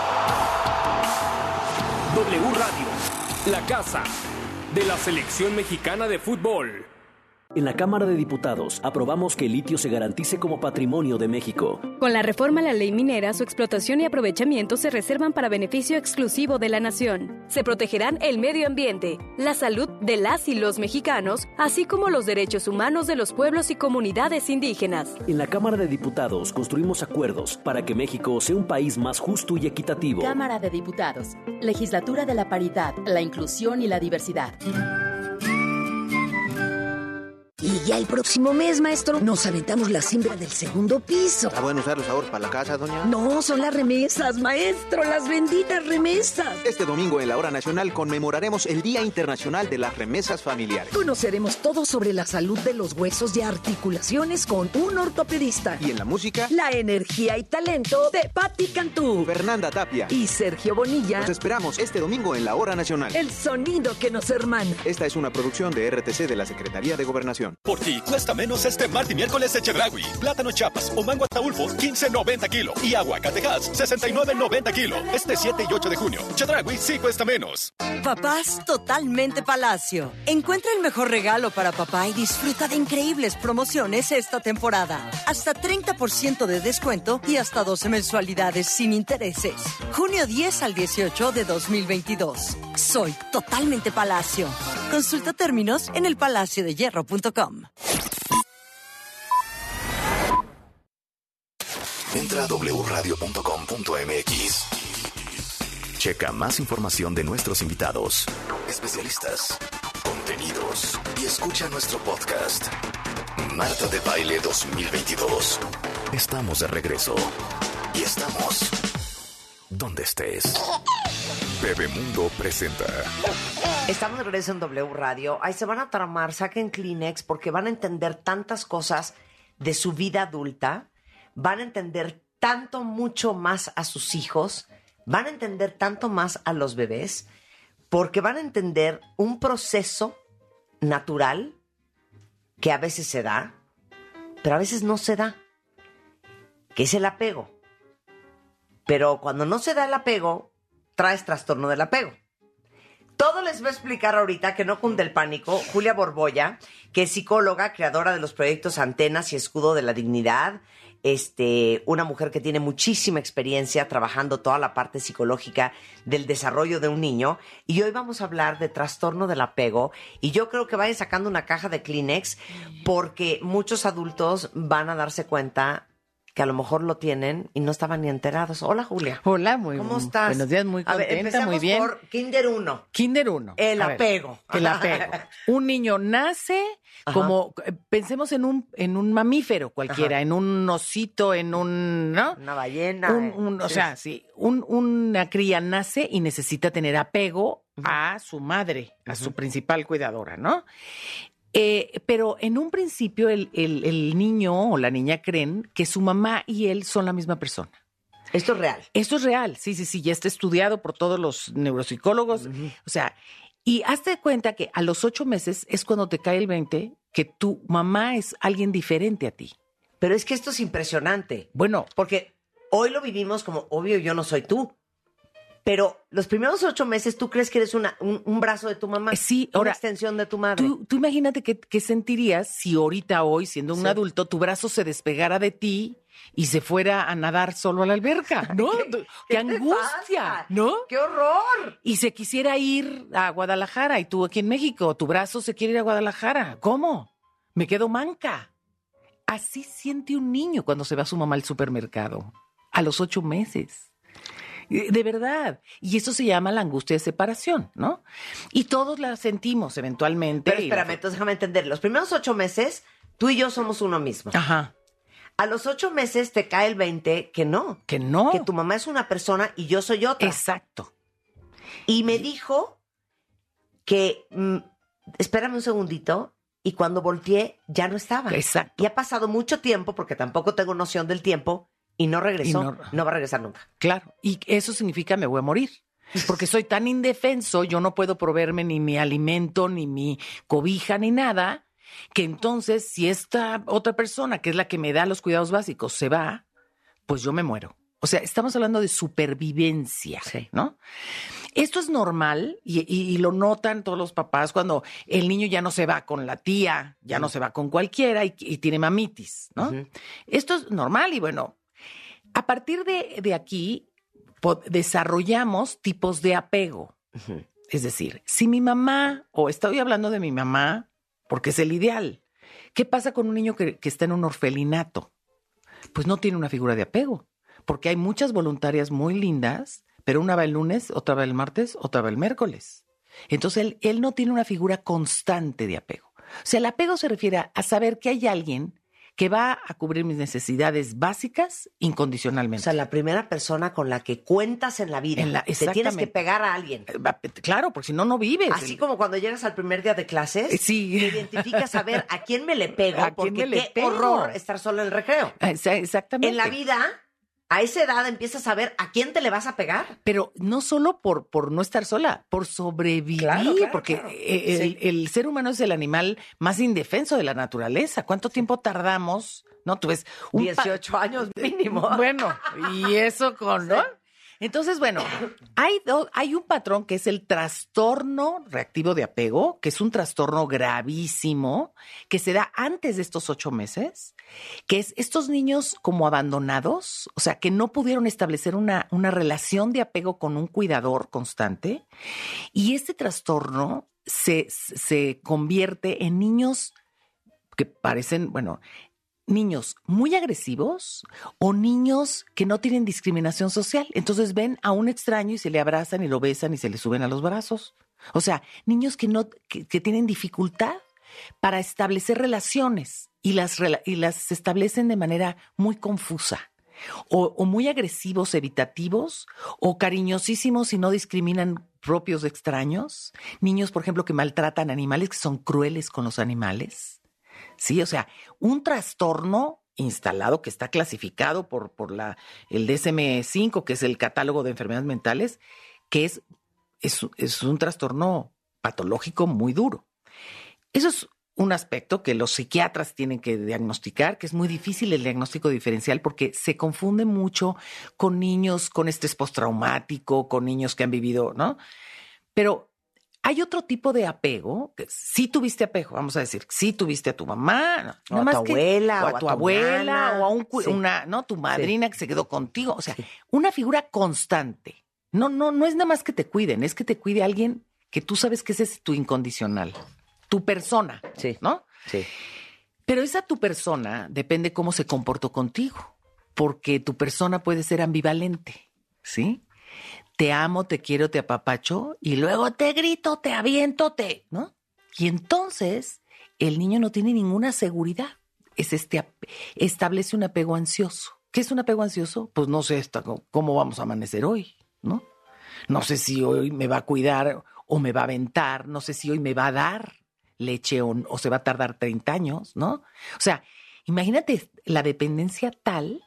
S25: W Radio, la casa de la selección mexicana de fútbol.
S26: En la Cámara de Diputados aprobamos que el litio se garantice como patrimonio de México.
S27: Con la reforma a la ley minera, su explotación y aprovechamiento se reservan para beneficio exclusivo de la nación. Se protegerán el medio ambiente, la salud de las y los mexicanos, así como los derechos humanos de los pueblos y comunidades indígenas.
S26: En la Cámara de Diputados construimos acuerdos para que México sea un país más justo y equitativo.
S28: Cámara de Diputados, Legislatura de la Paridad, la Inclusión y la Diversidad.
S1: Y ya el próximo mes, maestro, nos aventamos la siembra del segundo piso.
S2: ¿Está bueno usar los ahorros para la casa, doña?
S1: No, son las remesas, maestro, las benditas remesas.
S2: Este domingo en la Hora Nacional conmemoraremos el Día Internacional de las Remesas Familiares.
S1: Conoceremos todo sobre la salud de los huesos y articulaciones con un ortopedista.
S2: Y en la música,
S1: la energía y talento de Patti Cantú,
S2: Fernanda Tapia
S1: y Sergio Bonilla.
S2: Nos esperamos este domingo en la Hora Nacional.
S1: El sonido que nos hermana.
S2: Esta es una producción de R T C de la Secretaría de Gobernación.
S11: Por ti cuesta menos este martes y miércoles de Chedraui. Plátano Chiapas o mango Ataulfo, quince noventa kilo. Y aguacatejas, sesenta y nueve noventa kilo. Este siete y ocho de junio. Chedraui sí cuesta menos.
S3: Papás Totalmente Palacio. Encuentra el mejor regalo para papá y disfruta de increíbles promociones esta temporada. Hasta treinta por ciento de descuento y hasta doce mensualidades sin intereses. Junio diez al dieciocho de dos mil veintidós. Soy Totalmente Palacio. Consulta términos en el palacio de hierro punto com.
S5: Entra a doble u radio punto com punto m x. Checa más información de nuestros invitados, especialistas, contenidos y escucha nuestro podcast. Marta de Baile dos mil veintidós. Estamos de regreso y estamos donde estés. Bebemundo presenta.
S4: Estamos de regreso en W Radio. Ahí se van a tramar, saquen Kleenex porque van a entender tantas cosas de su vida adulta. Van a entender tanto, mucho más a sus hijos. Van a entender tanto más a los bebés porque van a entender un proceso natural que a veces se da, pero a veces no se da, que es el apego. Pero cuando no se da el apego, traes trastorno del apego. Todo les va a explicar ahorita, que no cunde el pánico, Julia Borbolla, que es psicóloga, creadora de los proyectos Antenas y Escudo de la Dignidad, este, una mujer que tiene muchísima experiencia trabajando toda la parte psicológica del desarrollo de un niño. Y hoy vamos a hablar de trastorno del apego. Y yo creo que vayan sacando una caja de Kleenex porque muchos adultos van a darse cuenta que a lo mejor lo tienen y no estaban ni enterados. Hola, Julia.
S6: Hola, muy
S4: ¿Cómo estás?
S6: Buenos días, muy contenta,
S4: a ver, empecemos
S6: muy bien.
S4: por Kinder uno.
S6: Kinder uno.
S4: El
S6: a
S4: apego.
S6: Ver, el apego. Un niño nace Ajá. como, pensemos en un en un mamífero cualquiera, Ajá. en un osito, en un, ¿no?
S4: Una ballena.
S6: Un, un, o sí. sea, sí, un, una cría nace y necesita tener apego uh-huh. a su madre, a uh-huh. su principal cuidadora, ¿no? Eh, pero en un principio el, el, el niño o la niña creen que su mamá y él son la misma persona.
S4: ¿Esto es real?
S6: Esto es real, sí, sí, sí, ya está estudiado por todos los neuropsicólogos. Uh-huh. O sea, y hazte cuenta que a los ocho meses es cuando te cae el veinte que tu mamá es alguien diferente a ti.
S4: Pero es que esto es impresionante.
S6: Bueno.
S4: Porque hoy lo vivimos como, obvio, yo no soy tú. Pero los primeros ocho meses tú crees que eres una, un, un brazo de tu mamá.
S6: Sí,
S4: una
S6: ahora,
S4: extensión de tu madre.
S6: Tú, tú imagínate qué, qué sentirías si ahorita, hoy, siendo un sí. adulto, tu brazo se despegara de ti y se fuera a nadar solo a la alberca, ¿no? ¡Qué,
S4: ¿Qué,
S6: qué angustia! ¿No?
S4: ¡Qué horror!
S6: Y se quisiera ir a Guadalajara y tú aquí en México, tu brazo se quiere ir a Guadalajara. ¿Cómo? Me quedo manca. Así siente un niño cuando se va a su mamá al supermercado, a los ocho meses. De verdad. Y eso se llama la angustia de separación, ¿no? Y todos la sentimos eventualmente.
S4: Pero espérame, la... entonces déjame entender. Los primeros ocho meses, tú y yo somos uno mismo.
S6: Ajá.
S4: A los ocho meses te cae el veinte que no.
S6: Que no.
S4: Que tu mamá es una persona y yo soy otra.
S6: Exacto.
S4: Y me dijo que, mm, espérame un segundito, y cuando volteé ya no estaba.
S6: Exacto.
S4: Y ha pasado mucho tiempo, porque tampoco tengo noción del tiempo, y no regresó. Y no, no va a regresar nunca.
S6: Claro. Y eso significa me voy a morir. Porque soy tan indefenso, yo no puedo proveerme ni mi alimento, ni mi cobija, ni nada, que entonces si esta otra persona, que es la que me da los cuidados básicos, se va, pues yo me muero. O sea, estamos hablando de supervivencia, sí. ¿no? Esto es normal y, y, y lo notan todos los papás cuando el niño ya no se va con la tía, ya uh-huh. no se va con cualquiera y, y tiene mamitis, ¿no? Uh-huh. Esto es normal y bueno, a partir de, de aquí pod- desarrollamos tipos de apego. Uh-huh. Es decir, si mi mamá, o estoy hablando de mi mamá, porque es el ideal, ¿qué pasa con un niño que, que está en un orfelinato? Pues no tiene una figura de apego, porque hay muchas voluntarias muy lindas, pero una va el lunes, otra va el martes, otra va el miércoles. Entonces él, él no tiene una figura constante de apego. O sea, el apego se refiere a saber que hay alguien que va a cubrir mis necesidades básicas incondicionalmente.
S4: O sea, la primera persona con la que cuentas en la vida. En la, te tienes que pegar a alguien.
S6: Claro, porque si no, no vives.
S4: Así como cuando llegas al primer día de clases,
S6: sí.
S4: te identificas a ver a quién me le pego,
S6: ¿A
S4: porque
S6: quién me le
S4: qué
S6: pego?
S4: horror estar solo en el recreo.
S6: Exactamente.
S4: En la vida, a esa edad empiezas a ver a quién te le vas a pegar.
S6: Pero no solo por, por no estar sola, por sobrevivir,
S4: claro, claro,
S6: porque
S4: claro.
S6: El,
S4: Sí.
S6: el ser humano es el animal más indefenso de la naturaleza. ¿Cuánto tiempo tardamos? No, tú ves un
S4: dieciocho años mínimo.
S6: Bueno, y eso con, ¿no? Entonces, bueno, hay, do, hay un patrón que es el trastorno reactivo de apego, que es un trastorno gravísimo, que se da antes de estos ocho meses, que es estos niños como abandonados, o sea, que no pudieron establecer una, una relación de apego con un cuidador constante, y este trastorno se, se convierte en niños que parecen, bueno, niños muy agresivos o niños que no tienen discriminación social. Entonces ven a un extraño y se le abrazan y lo besan y se le suben a los brazos. O sea, niños que no que, que tienen dificultad para establecer relaciones y las, y las establecen de manera muy confusa. O, o muy agresivos, evitativos, o cariñosísimos y no discriminan propios de extraños. Niños, por ejemplo, que maltratan animales, que son crueles con los animales. Sí, o sea, un trastorno instalado que está clasificado por, por la, el D S M cinco, que es el catálogo de enfermedades mentales, que es, es, es un trastorno patológico muy duro. Eso es un aspecto que los psiquiatras tienen que diagnosticar, que es muy difícil el diagnóstico diferencial porque se confunde mucho con niños con estrés postraumático, con niños que han vivido, ¿no? Pero hay otro tipo de apego, que sí tuviste apego, vamos a decir, sí tuviste a tu mamá,
S4: o a tu abuela,
S6: que, o a tu abuela,
S4: nana,
S6: o a un,
S4: sí.
S6: una, no, tu madrina sí. que se quedó contigo, o sea,
S4: sí.
S6: una figura constante. No, no, no es nada más que te cuiden, es que te cuide alguien que tú sabes que ese es tu incondicional, tu persona,
S4: sí.
S6: ¿no?
S4: Sí.
S6: Pero esa tu persona depende cómo se comportó contigo, porque tu persona puede ser ambivalente, ¿sí? Te amo, te quiero, te apapacho y luego te grito, te aviento, te, ¿no? Y entonces el niño no tiene ninguna seguridad. Es este, establece un apego ansioso. ¿Qué es un apego ansioso? Pues no sé esta, cómo vamos a amanecer hoy, ¿no? No sé si hoy me va a cuidar o me va a aventar, no sé si hoy me va a dar leche o, o se va a tardar treinta años, ¿no? O sea, imagínate la dependencia tal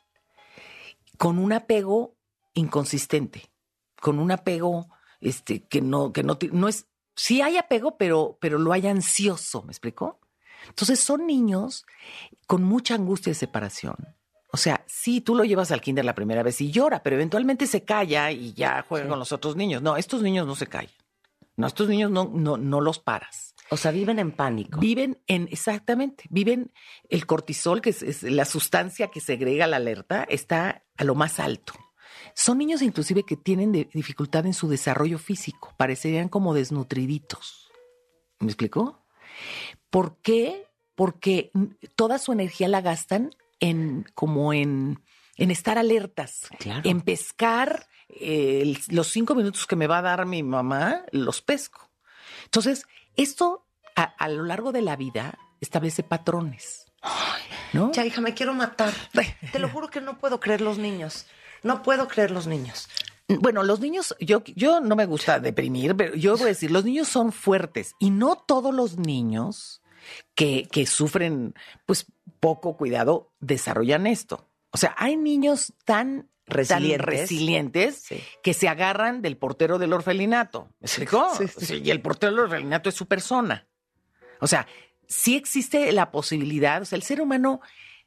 S6: con un apego inconsistente. Con un apego este, que no, que no, no es, sí hay apego, pero, pero lo hay ansioso, ¿me explicó? Entonces son niños con mucha angustia de separación. O sea, sí, tú lo llevas al kinder la primera vez y llora, pero eventualmente se calla y ya juega sí. con los otros niños. No, estos niños no se callan. No, estos niños no, no, no los paras.
S4: O sea, viven en pánico.
S6: Viven en, exactamente, viven el cortisol, que es, es la sustancia que segrega la alerta, está a lo más alto. Son niños inclusive que tienen de, dificultad en su desarrollo físico, parecerían como desnutriditos. ¿Me explicó? ¿Por qué? Porque toda su energía la gastan en como en, en estar alertas,
S4: claro.
S6: en pescar eh, el, los cinco minutos que me va a dar mi mamá, los pesco. Entonces, esto a, a lo largo de la vida establece patrones. ¿No?
S4: Ya, hija, me quiero matar. Te lo juro que no puedo creer los niños. No puedo creer los niños.
S6: Bueno, los niños, yo, yo no me gusta deprimir, pero yo voy a decir, los niños son fuertes y no todos los niños que, que sufren pues poco cuidado desarrollan esto. O sea, hay niños tan resilientes, tan resilientes sí. que se agarran del portero del orfelinato. ¿Me explicó? Sí, sí. Sí, y el portero del orfelinato es su persona. O sea, sí existe la posibilidad, o sea, el ser humano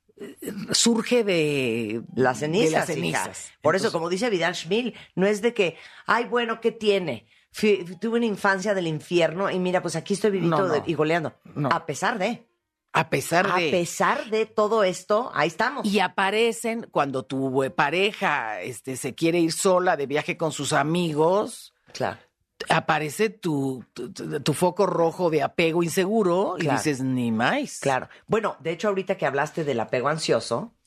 S6: surge de
S4: las cenizas.
S6: De las cenizas.
S4: Por Entonces, eso, como dice Vidal Schmil, no es de que, ay, bueno, ¿qué tiene? Fui, tuve una infancia del infierno y mira, pues aquí estoy vivito
S6: no, no,
S4: de, y goleando.
S6: No.
S4: A pesar de...
S6: A pesar de...
S4: A pesar de todo esto, ahí estamos.
S6: Y aparecen cuando tu pareja este, se quiere ir sola de viaje con sus amigos.
S4: Claro.
S6: Aparece tu, tu, tu foco rojo de apego inseguro y claro. dices, ni más.
S4: Claro. Bueno, de hecho, ahorita que hablaste del apego ansioso,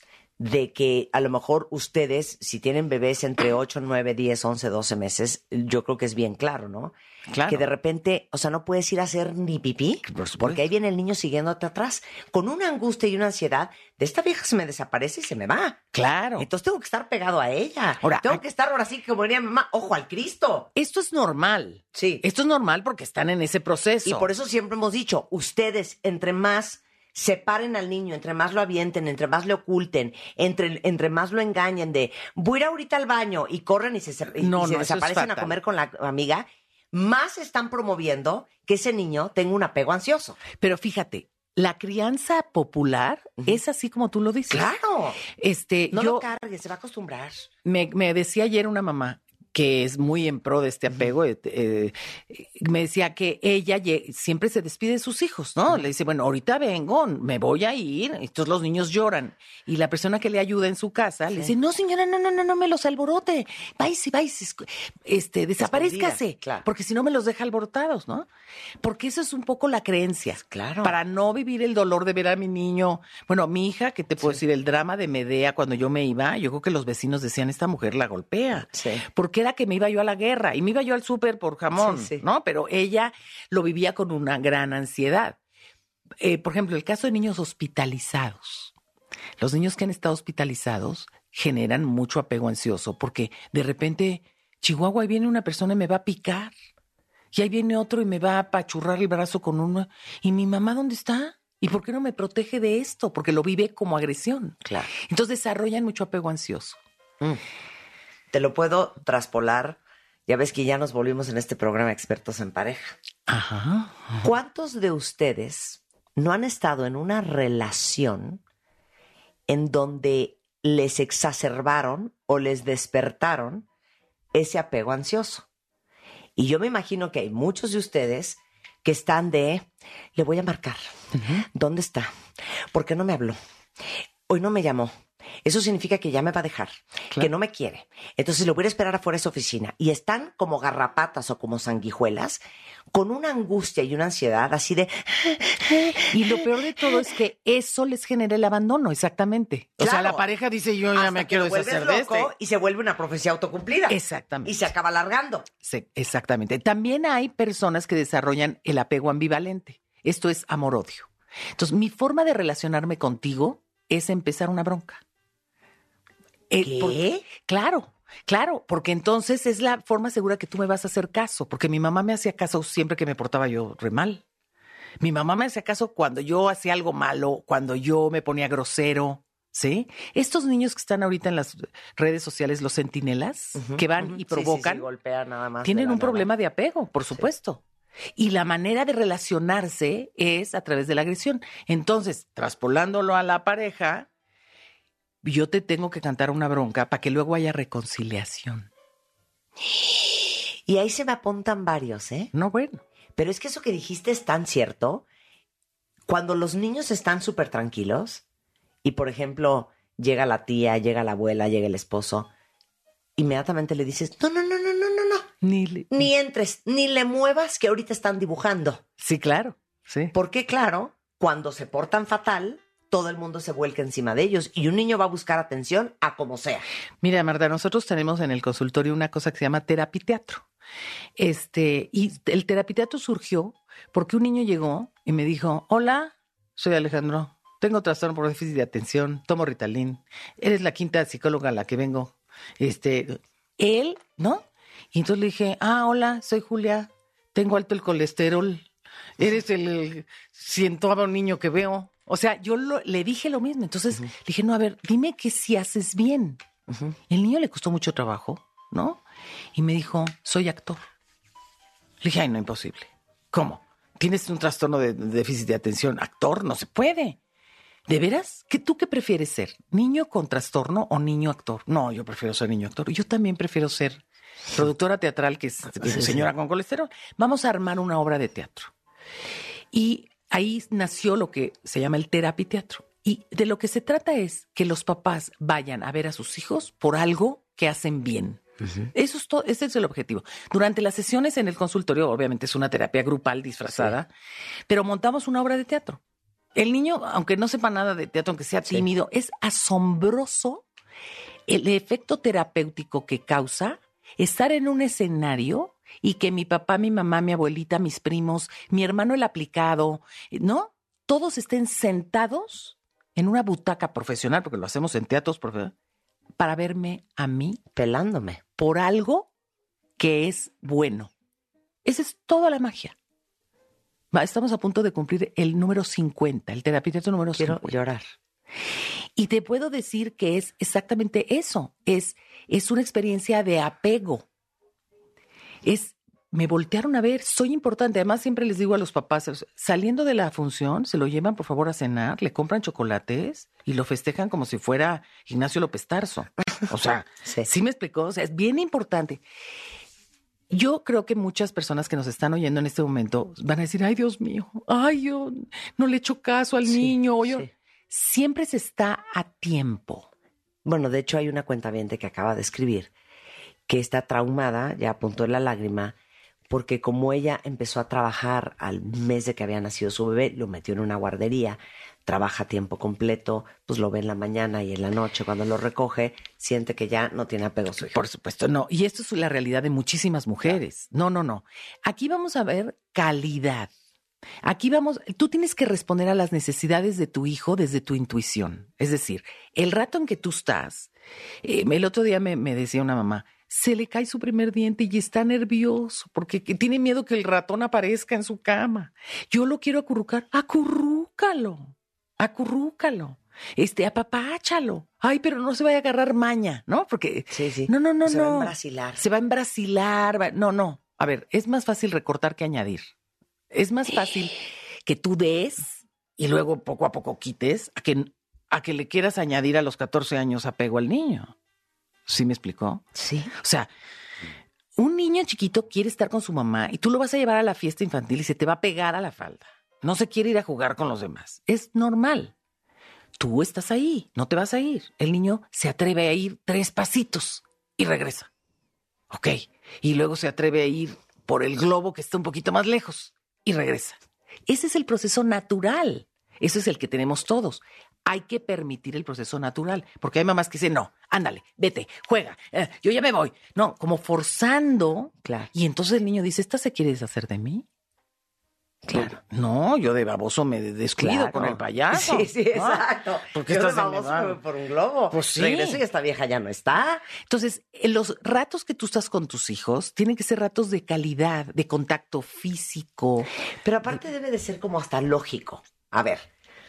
S4: de que a lo mejor ustedes, si tienen bebés entre ocho, nueve, diez, once, doce meses, yo creo que es bien claro, ¿no?
S6: Claro.
S4: Que de repente, o sea, no puedes ir a hacer ni pipí, porque ahí viene el niño siguiéndote atrás, con una angustia y una ansiedad, de esta vieja se me desaparece y se me va.
S6: Claro.
S4: Entonces tengo que estar pegado a ella.
S6: Ahora,
S4: tengo
S6: hay...
S4: que estar ahora sí, como diría mi mamá, ojo al Cristo.
S6: Esto es normal.
S4: Sí.
S6: Esto es normal porque están en ese proceso.
S4: Y por eso siempre hemos dicho, ustedes, entre más separen al niño, entre más lo avienten, entre más le oculten, entre, entre más lo engañen de voy a ir ahorita al baño y corren y se, y
S6: no,
S4: se
S6: no,
S4: desaparecen a comer con la amiga, más están promoviendo que ese niño tenga un apego ansioso.
S6: Pero fíjate, la crianza popular uh-huh. es así como tú lo dices.
S4: ¡Claro!
S6: Este,
S4: no
S6: yo,
S4: lo cargues, se va a acostumbrar.
S6: Me, me decía ayer una mamá que es muy en pro de este apego, eh, eh, me decía que ella siempre se despide de sus hijos, ¿no? Uh-huh. Le dice, bueno, ahorita vengo, me voy a ir. Entonces los niños lloran. Y la persona que le ayuda en su casa sí. le dice, no, señora, no, no, no, no me los alborote. Váyase, váyase, este, desaparezcase. Claro. Porque si no me los deja alborotados, ¿no? Porque eso es un poco la creencia.
S4: Claro.
S6: Para no vivir el dolor de ver a mi niño. Bueno, mi hija, ¿qué te puedo sí. decir? El drama de Medea cuando yo me iba, yo creo que los vecinos decían, esta mujer la golpea.
S4: Sí.
S6: Porque era que me iba yo a la guerra y me iba yo al súper por jamón,
S4: sí, sí.
S6: ¿no? Pero ella lo vivía con una gran ansiedad. Eh, por ejemplo, el caso de niños hospitalizados. Los niños que han estado hospitalizados generan mucho apego ansioso porque de repente, Chihuahua, ahí viene una persona y me va a picar. Y ahí viene otro y me va a apachurrar el brazo con uno. ¿Y mi mamá dónde está? ¿Y por qué no me protege de esto? Porque lo vive como agresión.
S4: Claro.
S6: Entonces desarrollan mucho apego ansioso.
S4: Mm. Te lo puedo traspolar. Ya ves que ya nos volvimos en este programa expertos en pareja.
S6: Ajá, ajá.
S4: ¿Cuántos de ustedes no han estado en una relación en donde les exacerbaron o les despertaron ese apego ansioso? Y yo me imagino que hay muchos de ustedes que están de, le voy a marcar. Uh-huh. ¿Dónde está? ¿Por qué no me habló? Hoy no me llamó. Eso significa que ya me va a dejar, claro. que no me quiere. Entonces lo voy a esperar afuera de su oficina. Y están como garrapatas o como sanguijuelas, con una angustia y una ansiedad así de...
S6: Y lo peor de todo es que eso les genera el abandono, exactamente. O claro. sea, la pareja dice, yo ya me quiero deshacer de este.
S4: Y se vuelve una profecía autocumplida.
S6: Exactamente.
S4: Y se acaba alargando.
S6: Sí, exactamente. También hay personas que desarrollan el apego ambivalente. Esto es amor-odio. Entonces, mi forma de relacionarme contigo es empezar una bronca.
S4: ¿Qué?
S6: Eh, por, claro, claro, porque entonces es la forma segura que tú me vas a hacer caso, porque mi mamá me hacía caso siempre que me portaba yo re mal. Mi mamá me hacía caso cuando yo hacía algo malo, cuando yo me ponía grosero, ¿sí? Estos niños que están ahorita en las redes sociales, los centinelas, uh-huh, que van uh-huh. y provocan,
S4: sí, sí, sí, golpean nada más
S6: tienen un
S4: nada.
S6: problema de apego, por supuesto. Sí. Y la manera de relacionarse es a través de la agresión. Entonces, traspolándolo a la pareja, yo te tengo que cantar una bronca para que luego haya reconciliación.
S4: Y ahí se me apuntan varios, ¿eh?
S6: No, bueno.
S4: Pero es que eso que dijiste es tan cierto. Cuando los niños están súper tranquilos y, por ejemplo, llega la tía, llega la abuela, llega el esposo, inmediatamente le dices, no, no, no, no, no, no, no.
S6: Ni, le...
S4: ni entres, ni le muevas que ahorita están dibujando.
S6: Sí, claro. Sí.
S4: Porque, claro, cuando se portan fatal, todo el mundo se vuelca encima de ellos y un niño va a buscar atención a como sea.
S6: Mira, Marta, nosotros tenemos en el consultorio una cosa que se llama terapiteatro. Este, y el terapiteatro surgió porque un niño llegó y me dijo, hola, soy Alejandro, tengo trastorno por déficit de atención, tomo Ritalin, eres la quinta psicóloga a la que vengo. Este, él, ¿no? Y entonces le dije, ah, hola, soy Julia, tengo alto el colesterol, eres el cientavo niño que veo. O sea, yo lo, le dije lo mismo. Entonces uh-huh. le dije, no, a ver, dime que si haces bien. Uh-huh. El niño le costó mucho trabajo, ¿no? Y me dijo, soy actor. Le dije, ay, no, imposible. ¿Cómo? ¿Tienes un trastorno de, de déficit de atención? ¿Actor? No se puede. ¿De veras? ¿Qué, ¿Tú qué prefieres ser? ¿Niño con trastorno o niño actor? No, yo prefiero ser niño actor. Yo también prefiero ser productora teatral, que es sí, señora sí. con colesterol. Vamos a armar una obra de teatro. Y ahí nació lo que se llama el terapiteatro. Y de lo que se trata es que los papás vayan a ver a sus hijos por algo que hacen bien. Uh-huh. Eso es todo, ese es el objetivo. Durante las sesiones en el consultorio, obviamente es una terapia grupal disfrazada, sí. pero montamos una obra de teatro. El niño, aunque no sepa nada de teatro, aunque sea tímido, sí. es asombroso el efecto terapéutico que causa estar en un escenario y que mi papá, mi mamá, mi abuelita, mis primos, mi hermano el aplicado, ¿no? Todos estén sentados en una butaca profesional, porque lo hacemos en teatros profesionales, para verme a mí
S4: pelándome
S6: por algo que es bueno. Esa es toda la magia. Estamos a punto de cumplir el número cincuenta, el terapeuta número
S4: Quiero
S6: cincuenta.
S4: Quiero llorar.
S6: Y te puedo decir que es exactamente eso. Es, es una experiencia de apego. Es, me voltearon a ver, soy importante. Además, siempre les digo a los papás, saliendo de la función, se lo llevan por favor a cenar, le compran chocolates y lo festejan como si fuera Ignacio López Tarso. O sea, sí. ¿sí me explicó? O sea, es bien importante. Yo creo que muchas personas que nos están oyendo en este momento van a decir, ay, Dios mío, ay, yo no le echo caso al sí, niño. O yo... Sí. Siempre se está a tiempo.
S4: Bueno, de hecho hay una cuentaviente que acaba de escribir que está traumada, ya a punto de la lágrima, porque como ella empezó a trabajar al mes de que había nacido su bebé, lo metió en una guardería, trabaja a tiempo completo, pues lo ve en la mañana y en la noche, cuando lo recoge, siente que ya no tiene apego a su hijo.
S6: Por supuesto, no. Y esto es la realidad de muchísimas mujeres. No, no, no. Aquí vamos a ver calidad. Aquí vamos, tú tienes que responder a las necesidades de tu hijo desde tu intuición. Es decir, el rato en que tú estás, eh, el otro día me, me decía una mamá, se le cae su primer diente y está nervioso porque tiene miedo que el ratón aparezca en su cama. Yo lo quiero acurrucar, acurrúcalo, acurrúcalo, este, apapáchalo. Ay, pero no se vaya a agarrar maña, ¿no? Porque
S4: sí, sí.
S6: no, no, no,
S4: se
S6: no.
S4: va a embrasilar.
S6: Se va a embrasilar. Va... No, no. A ver, es más fácil recortar que añadir. Es más fácil que tú des y luego poco a poco quites a que, a que le quieras añadir a los catorce años apego al niño. ¿Sí me explicó?
S4: Sí.
S6: O sea, un niño chiquito quiere estar con su mamá y tú lo vas a llevar a la fiesta infantil y se te va a pegar a la falda. No se quiere ir a jugar con los demás. Es normal. Tú estás ahí, no te vas a ir. El niño se atreve a ir tres pasitos y regresa. Ok. Y luego se atreve a ir por el globo que está un poquito más lejos. Y regresa. Ese es el proceso natural. Ese es el que tenemos todos. Hay que permitir el proceso natural. Porque hay mamás que dicen, no, ándale, vete, juega, eh, yo ya me voy. No, como forzando.
S4: Claro.
S6: Y entonces el niño dice, ¿esta se quiere deshacer de mí?
S4: Claro.
S6: No, yo de baboso me descuido
S4: Claro.
S6: con el payaso.
S4: Sí, sí,
S6: ¿no?
S4: exacto.
S6: Porque
S4: yo de
S6: estás
S4: baboso por un globo.
S6: Pues sí.
S4: Regreso y esta vieja ya no está.
S6: Entonces, los ratos que tú estás con tus hijos tienen que ser ratos de calidad, de contacto físico.
S4: Pero aparte debe de ser como hasta lógico. A ver,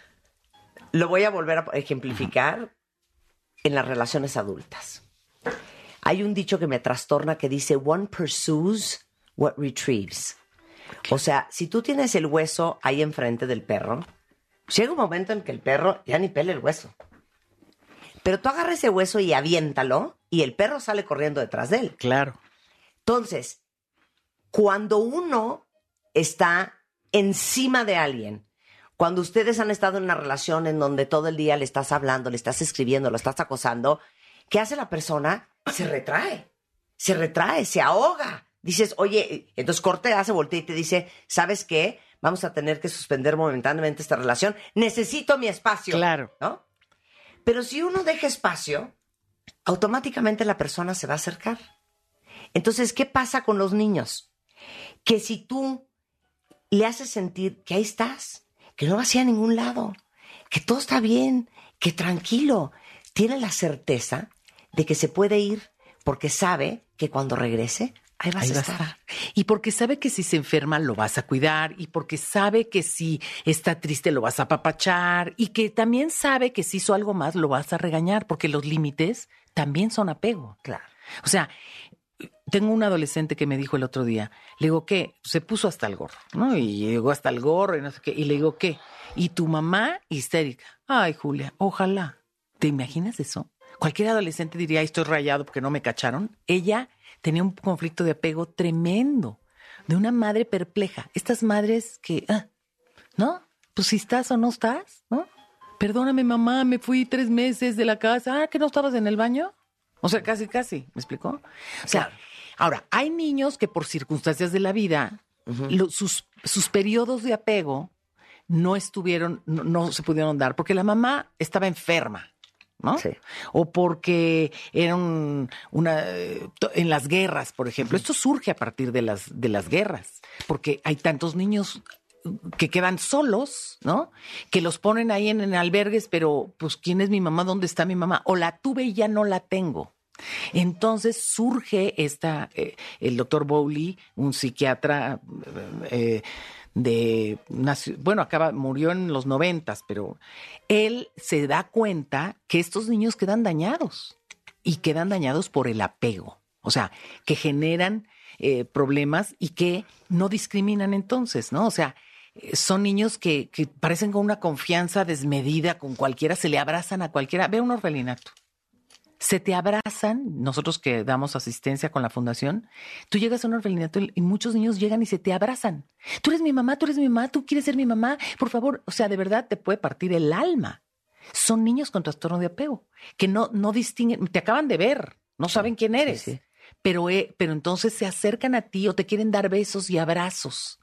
S4: lo voy a volver a ejemplificar uh-huh. en las relaciones adultas. Hay un dicho que me trastorna que dice, one pursues what retrieves. O sea, si tú tienes el hueso ahí enfrente del perro, llega un momento en que el perro ya ni pela el hueso. Pero tú agarras ese hueso y aviéntalo y el perro sale corriendo detrás de él.
S6: Claro.
S4: Entonces, cuando uno está encima de alguien, cuando ustedes han estado en una relación en donde todo el día le estás hablando, le estás escribiendo, lo estás acosando, ¿qué hace la persona? Se retrae, se retrae, se ahoga. Dices, oye, entonces corte, hace voltea y te dice, ¿sabes qué? Vamos a tener que suspender momentáneamente esta relación. Necesito mi espacio.
S6: Claro.
S4: ¿No? Pero si uno deja espacio, automáticamente la persona se va a acercar. Entonces, ¿qué pasa con los niños? Que si tú le haces sentir que ahí estás, que no vas a ir a ningún lado, que todo está bien, que tranquilo, tiene la certeza de que se puede ir porque sabe que cuando regrese, ahí vas
S6: Ahí
S4: a
S6: va
S4: estar.
S6: a estar. Y porque sabe que si se enferma lo vas a cuidar, y porque sabe que si está triste lo vas a apapachar, y que también sabe que si hizo algo más lo vas a regañar, porque los límites también son apego.
S4: Claro.
S6: O sea, tengo un adolescente que me dijo el otro día, le digo, ¿qué? Se puso hasta el gorro, ¿no? Y llegó hasta el gorro y no sé qué. Y le digo, ¿qué? Y tu mamá histérica. Ay, Julia, ojalá. ¿Te imaginas eso? Cualquier adolescente diría, ay, estoy rayado porque no me cacharon. Ella tenía un conflicto de apego tremendo, de una madre perpleja. Estas madres que, ah, ¿no? Pues si estás o no estás, ¿no? Perdóname, mamá, me fui tres meses de la casa. Ah, ¿que no estabas en el baño? O sea, casi, casi, ¿me explicó? O sea, claro. Ahora, hay niños que por circunstancias de la vida, uh-huh. lo, sus, sus periodos de apego no estuvieron, no, no se pudieron dar porque la mamá estaba enferma, ¿no? Sí. O porque eran una en las guerras, por ejemplo. Esto surge a partir de las de las guerras, porque hay tantos niños que quedan solos, ¿no? Que los ponen ahí en, en albergues, pero pues ¿quién es mi mamá? ¿Dónde está mi mamá? O la tuve y ya no la tengo. Entonces surge esta, eh, el doctor Bowley, un psiquiatra eh, de, bueno, acaba, murió en los noventas, pero él se da cuenta que estos niños quedan dañados y quedan dañados por el apego, o sea, que generan eh, problemas y que no discriminan entonces, ¿no? O sea, son niños que, que parecen con una confianza desmedida con cualquiera, se le abrazan a cualquiera. Ve un orfelinato. Se te abrazan, nosotros que damos asistencia con la fundación, tú llegas a un orfelinato y muchos niños llegan y se te abrazan. Tú eres mi mamá, tú eres mi mamá, tú quieres ser mi mamá, por favor. O sea, de verdad te puede partir el alma. Son niños con trastorno de apego, que no, no distinguen, te acaban de ver, no saben quién eres, sí, sí. Pero, eh, pero entonces se acercan a ti o te quieren dar besos y abrazos.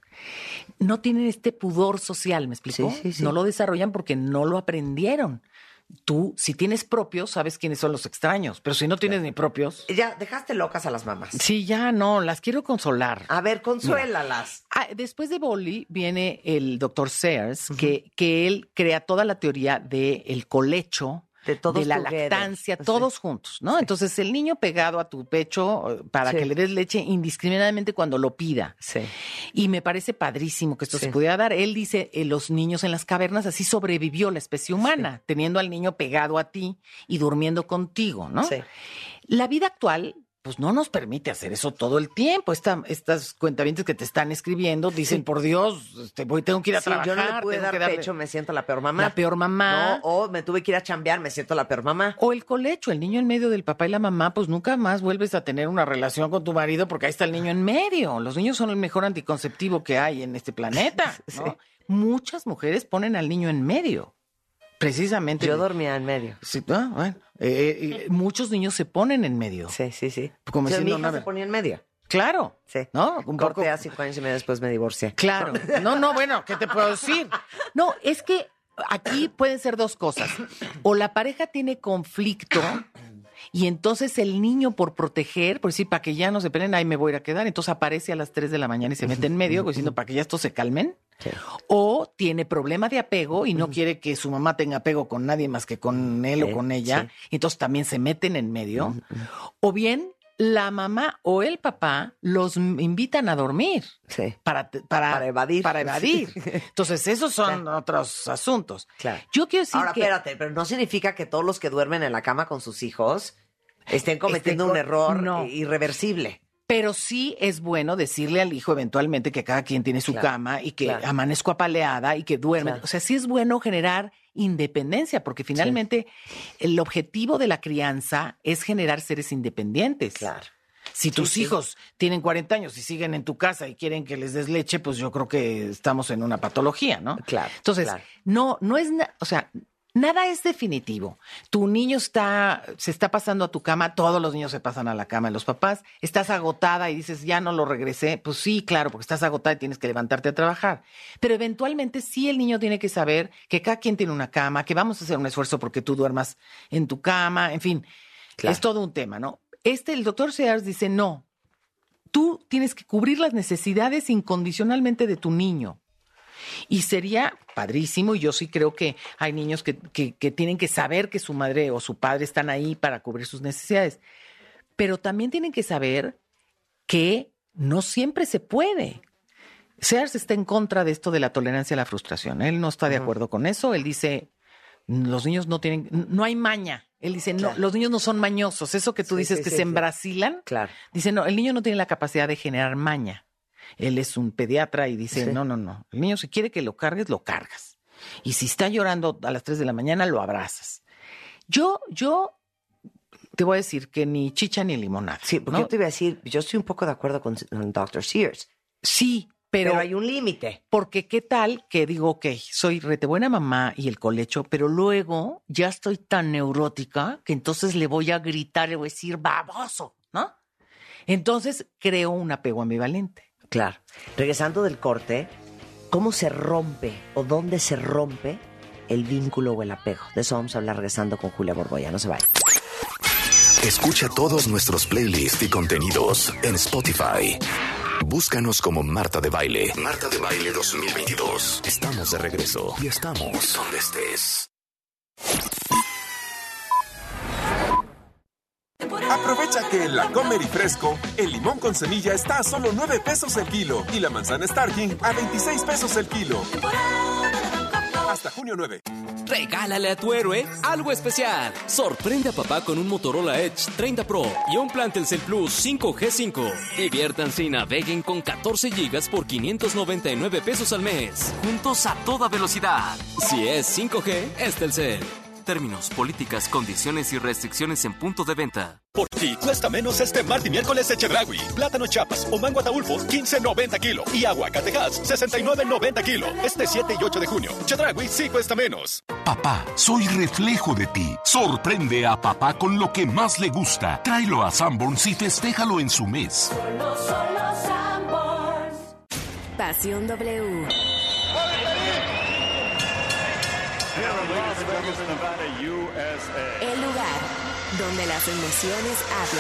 S6: No tienen este pudor social, ¿me explicó? Sí, sí, sí. No lo desarrollan porque no lo aprendieron. Tú, si tienes propios, sabes quiénes son los extraños, pero si no tienes ni propios...
S4: Ya, dejaste locas a las mamás.
S6: Sí, ya no, las quiero consolar.
S4: A ver, consuélalas.
S6: Ah, después de Bowley viene el doctor Sears, uh-huh. que, que él crea toda la teoría del colecho, de, todos de la together. lactancia, sí. todos juntos, ¿no? Sí. Entonces, el niño pegado a tu pecho para sí. que le des leche indiscriminadamente cuando lo pida.
S4: Sí.
S6: Y me parece padrísimo que esto sí. se pudiera dar. Él dice, eh, los niños en las cavernas, así sobrevivió la especie humana, sí. teniendo al niño pegado a ti y durmiendo contigo, ¿no?
S4: Sí.
S6: La vida actual... pues no nos permite hacer eso todo el tiempo. Esta, estas cuentavientes que te están escribiendo dicen, sí. por Dios, este, voy, tengo que ir a sí, trabajar.
S4: Yo no le pude dar darle... pecho, me siento la peor mamá.
S6: La peor mamá.
S4: No, o me tuve que ir a chambear, me siento la peor mamá.
S6: O el colecho, el niño en medio del papá y la mamá, pues nunca más vuelves a tener una relación con tu marido porque ahí está el niño en medio. Los niños son el mejor anticonceptivo que hay en este planeta, ¿no? Sí. Muchas mujeres ponen al niño en medio. Precisamente.
S4: Yo dormía en medio.
S6: Sí, ah, bueno. Eh, eh, muchos niños se ponen en medio.
S4: Sí, sí, sí.
S6: Como
S4: o sea, mi hija
S6: no,
S4: se ponía en medio.
S6: Claro.
S4: Sí.
S6: ¿No?
S4: Un Corté poco... a cinco años y medio después me divorcié.
S6: Claro. No, no, bueno, ¿qué te puedo decir? No, es que aquí pueden ser dos cosas. O la pareja tiene conflicto y entonces el niño por proteger, por decir, para que ya no se peleen, ahí me voy a ir a quedar, entonces aparece a las tres de la mañana y se mete en medio diciendo para que ya estos se calmen. Sí. O tiene problema de apego y no uh-huh. quiere que su mamá tenga apego con nadie más que con él sí, o con ella, sí. y entonces también se meten en medio. Uh-huh. O bien la mamá o el papá los invitan a dormir
S4: sí.
S6: para, para,
S4: para evadir.
S6: Para evadir. Entonces esos son claro. otros asuntos.
S4: Claro.
S6: Yo quiero decir
S4: Ahora,
S6: que...
S4: espérate, pero no significa que todos los que duermen en la cama con sus hijos estén cometiendo estén con... un error no. irreversible.
S6: Pero sí es bueno decirle al hijo eventualmente que cada quien tiene su claro, cama y que claro. amanezco apaleada y que duerme. Claro. O sea, sí es bueno generar independencia, porque finalmente sí. el objetivo de la crianza es generar seres independientes.
S4: Claro.
S6: Si tus sí, hijos sí. tienen cuarenta años y siguen en tu casa y quieren que les des leche, pues yo creo que estamos en una patología, ¿no?
S4: Claro.
S6: Entonces,
S4: claro.
S6: no, no es, na- o sea... Nada es definitivo. Tu niño está, se está pasando a tu cama, todos los niños se pasan a la cama de los papás, estás agotada y dices, ya no lo regresé. Pues sí, claro, porque estás agotada y tienes que levantarte a trabajar. Pero eventualmente sí el niño tiene que saber que cada quien tiene una cama, que vamos a hacer un esfuerzo porque tú duermas en tu cama, en fin, claro. es todo un tema, ¿no? Este, el doctor Sears dice, no, tú tienes que cubrir las necesidades incondicionalmente de tu niño. Y sería padrísimo, y yo sí creo que hay niños que, que, que tienen que saber que su madre o su padre están ahí para cubrir sus necesidades. Pero también tienen que saber que no siempre se puede. Sears está en contra de esto de la tolerancia a la frustración. Él no está de acuerdo uh-huh. con eso. Él dice, los niños no tienen, no hay maña. Él dice, claro. no, los niños no son mañosos. Eso que tú sí, dices sí, que sí, se sí. embrasilan.
S4: Claro.
S6: Dice, no, el niño no tiene la capacidad de generar maña. Él es un pediatra y dice, sí. no, no, no. El niño si quiere que lo cargues, lo cargas. Y si está llorando a las tres de la mañana, lo abrazas. Yo, yo te voy a decir que ni chicha ni limonada.
S4: Sí, porque
S6: ¿no?
S4: yo te iba a decir, yo estoy un poco de acuerdo con, con doctor Sears.
S6: Sí, pero,
S4: pero hay un límite.
S6: Porque qué tal que digo, ok, soy rete buena mamá y el colecho, pero luego ya estoy tan neurótica que entonces le voy a gritar, le voy a decir, baboso, ¿no? Entonces creo un apego ambivalente.
S4: Claro. Regresando del corte, cómo se rompe o dónde se rompe el vínculo o el apego. De eso vamos a hablar regresando con Julia Borboya. No se vayan.
S5: Escucha todos nuestros playlists y contenidos en Spotify. Búscanos como Marta de Baile. Marta de Baile dos mil veintidós. Estamos de regreso y estamos donde estés.
S7: Aprovecha que en la Comer y Fresco, el limón con semilla está a solo nueve pesos el kilo y la manzana Starking a veintiséis pesos el kilo. Hasta junio nueve.
S8: Regálale a tu héroe algo especial. Sorprende a papá con un Motorola Edge treinta Pro y un plan Telcel Plus cinco G cinco. Diviértanse y naveguen con catorce gigas por quinientos noventa y nueve pesos al mes. Juntos a toda velocidad. Si es cinco G, es Telcel. Términos, políticas, condiciones y restricciones en punto de venta.
S11: Por ti cuesta menos este martes y miércoles de Chedraui. Plátano Chiapas o mango Ataulfo, quince noventa kilo. Y aguacatejas, sesenta y nueve noventa kilo. Este siete y ocho de junio. Chedraui sí cuesta menos.
S9: Papá, soy reflejo de ti. Sorprende a papá con lo que más le gusta. Tráelo a Sanborns y festéjalo en su mes.
S19: Solo, solo Sanborns.
S16: Pasión W. El lugar donde las emociones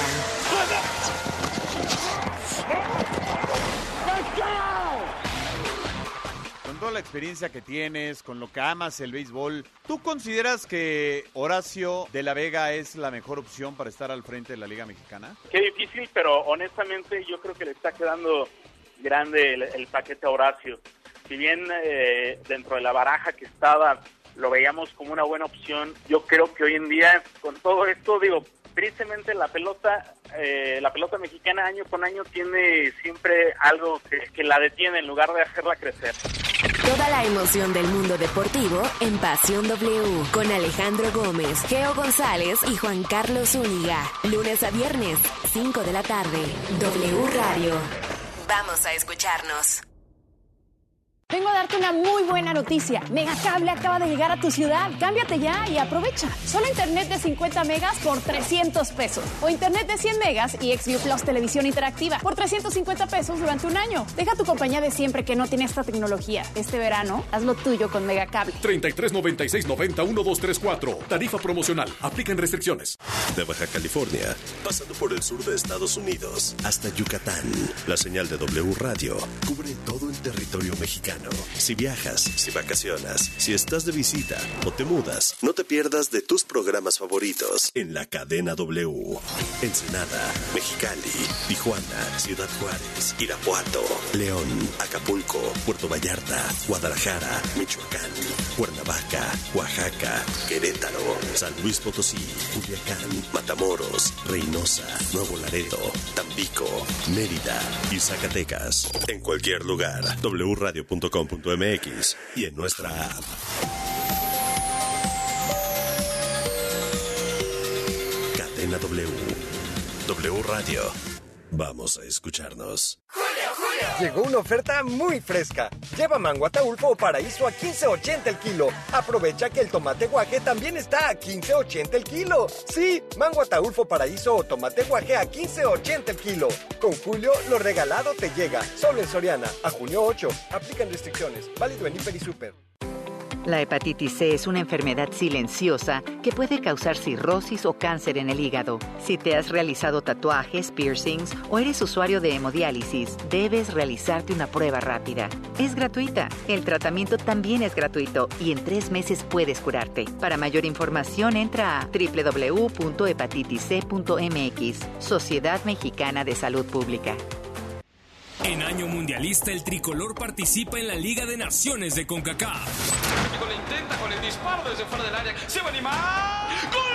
S16: hablan.
S10: Con toda la experiencia que tienes, con lo que amas el béisbol, ¿tú consideras que Horacio de la Vega es la mejor opción para estar al frente de la Liga Mexicana?
S12: Qué difícil, pero honestamente yo creo que le está quedando grande el, el paquete a Horacio. Si bien eh, dentro de la baraja que estaba lo veíamos como una buena opción, yo creo que hoy en día con todo esto, digo, tristemente la pelota eh, la pelota mexicana año con año tiene siempre algo que, que la detiene en lugar de hacerla crecer.
S16: Toda la emoción del mundo deportivo en Pasión W con Alejandro Gómez, Geo González y Juan Carlos Zúñiga. Lunes a viernes, cinco de la tarde. W Radio. Vamos a escucharnos.
S13: Vengo a darte una muy buena noticia. Megacable acaba de llegar a tu ciudad. Cámbiate ya y aprovecha. Solo internet de cincuenta megas por trescientos pesos. O internet de cien megas y XView Plus televisión interactiva por trescientos cincuenta pesos durante un año. Deja tu compañía de siempre que no tiene esta tecnología. Este verano, haz lo tuyo con Megacable.
S11: treinta y tres noventa y seis noventa uno dos tres cuatro. Tarifa promocional. Aplican restricciones.
S14: De Baja California, pasando por el sur de Estados Unidos, hasta Yucatán. La señal de W Radio cubre todo el territorio mexicano. Si viajas, si vacacionas, si estás de visita o te mudas, no te pierdas de tus programas favoritos en la cadena W. Ensenada, Mexicali, Tijuana, Ciudad Juárez, Irapuato, León, Acapulco, Puerto Vallarta, Guadalajara, Michoacán, Cuernavaca, Oaxaca, Querétaro, San Luis Potosí, Culiacán, Matamoros, Reynosa, Nuevo Laredo, Tampico, Mérida y Zacatecas. En cualquier lugar, w radio punto com punto m x y en nuestra app. Cadena W. W Radio. Vamos a escucharnos.
S15: Llegó una oferta muy fresca. Lleva mango Ataulfo o paraíso a quince ochenta el kilo. Aprovecha que el tomate guaje también está a quince ochenta el kilo. Sí, mango Ataulfo, paraíso o tomate guaje a quince ochenta el kilo. Con Julio, lo regalado te llega. Solo en Soriana. A junio ocho. Aplican restricciones. Válido en Hiper y Super.
S20: La hepatitis C es una enfermedad silenciosa que puede causar cirrosis o cáncer en el hígado. Si te has realizado tatuajes, piercings o eres usuario de hemodiálisis, debes realizarte una prueba rápida. Es gratuita. El tratamiento también es gratuito y en tres meses puedes curarte. Para mayor información, entra a doble u doble u doble u punto hepatitis c punto m x. Sociedad Mexicana de Salud Pública.
S25: En año mundialista, el tricolor participa en la Liga de Naciones de CONCACAF.
S29: Lo intenta con el disparo desde fuera del área. Se va a animar. ¡Gol!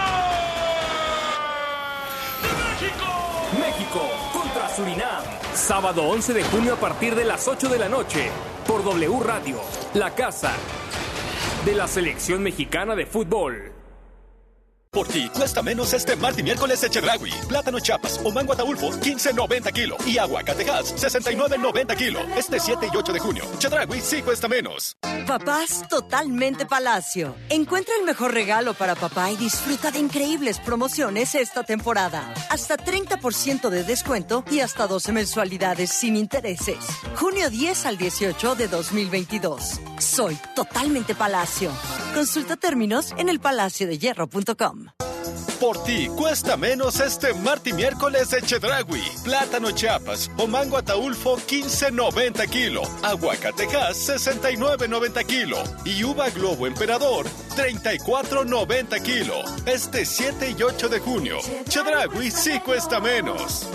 S29: ¡De México!
S25: México contra Surinam. Sábado once de junio a partir de las ocho de la noche. Por W Radio, la casa de la selección mexicana de fútbol.
S11: Por ti cuesta menos este martes y miércoles de Chedraui. Plátano Chiapas o mango Ataulfo, quince noventa kilo. Y aguacatejas, sesenta y nueve noventa kilo. Este siete y ocho de junio. Chedraui sí cuesta menos.
S3: Papás Totalmente Palacio. Encuentra el mejor regalo para papá y disfruta de increíbles promociones esta temporada. Hasta treinta por ciento de descuento y hasta doce mensualidades sin intereses. Junio diez al dieciocho de dos mil veintidós. Soy Totalmente Palacio. Consulta términos en el palacio de hierro punto com.
S11: Por ti cuesta menos este martes y miércoles de Chedraui. Plátano Chiapas o mango Ataulfo, quince noventa kilo. Aguacatejas, sesenta y nueve noventa kilo. Y uva Globo Emperador, treinta y cuatro noventa kilo. Este siete y ocho de junio. Chedraui sí cuesta menos.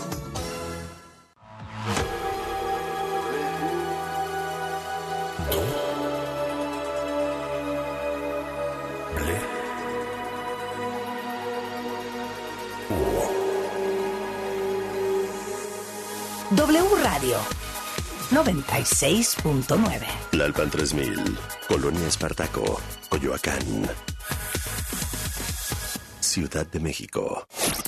S1: W Radio noventa y seis punto nueve.
S14: Lalpan tres mil, Colonia Espartaco, Coyoacán, Ciudad de México.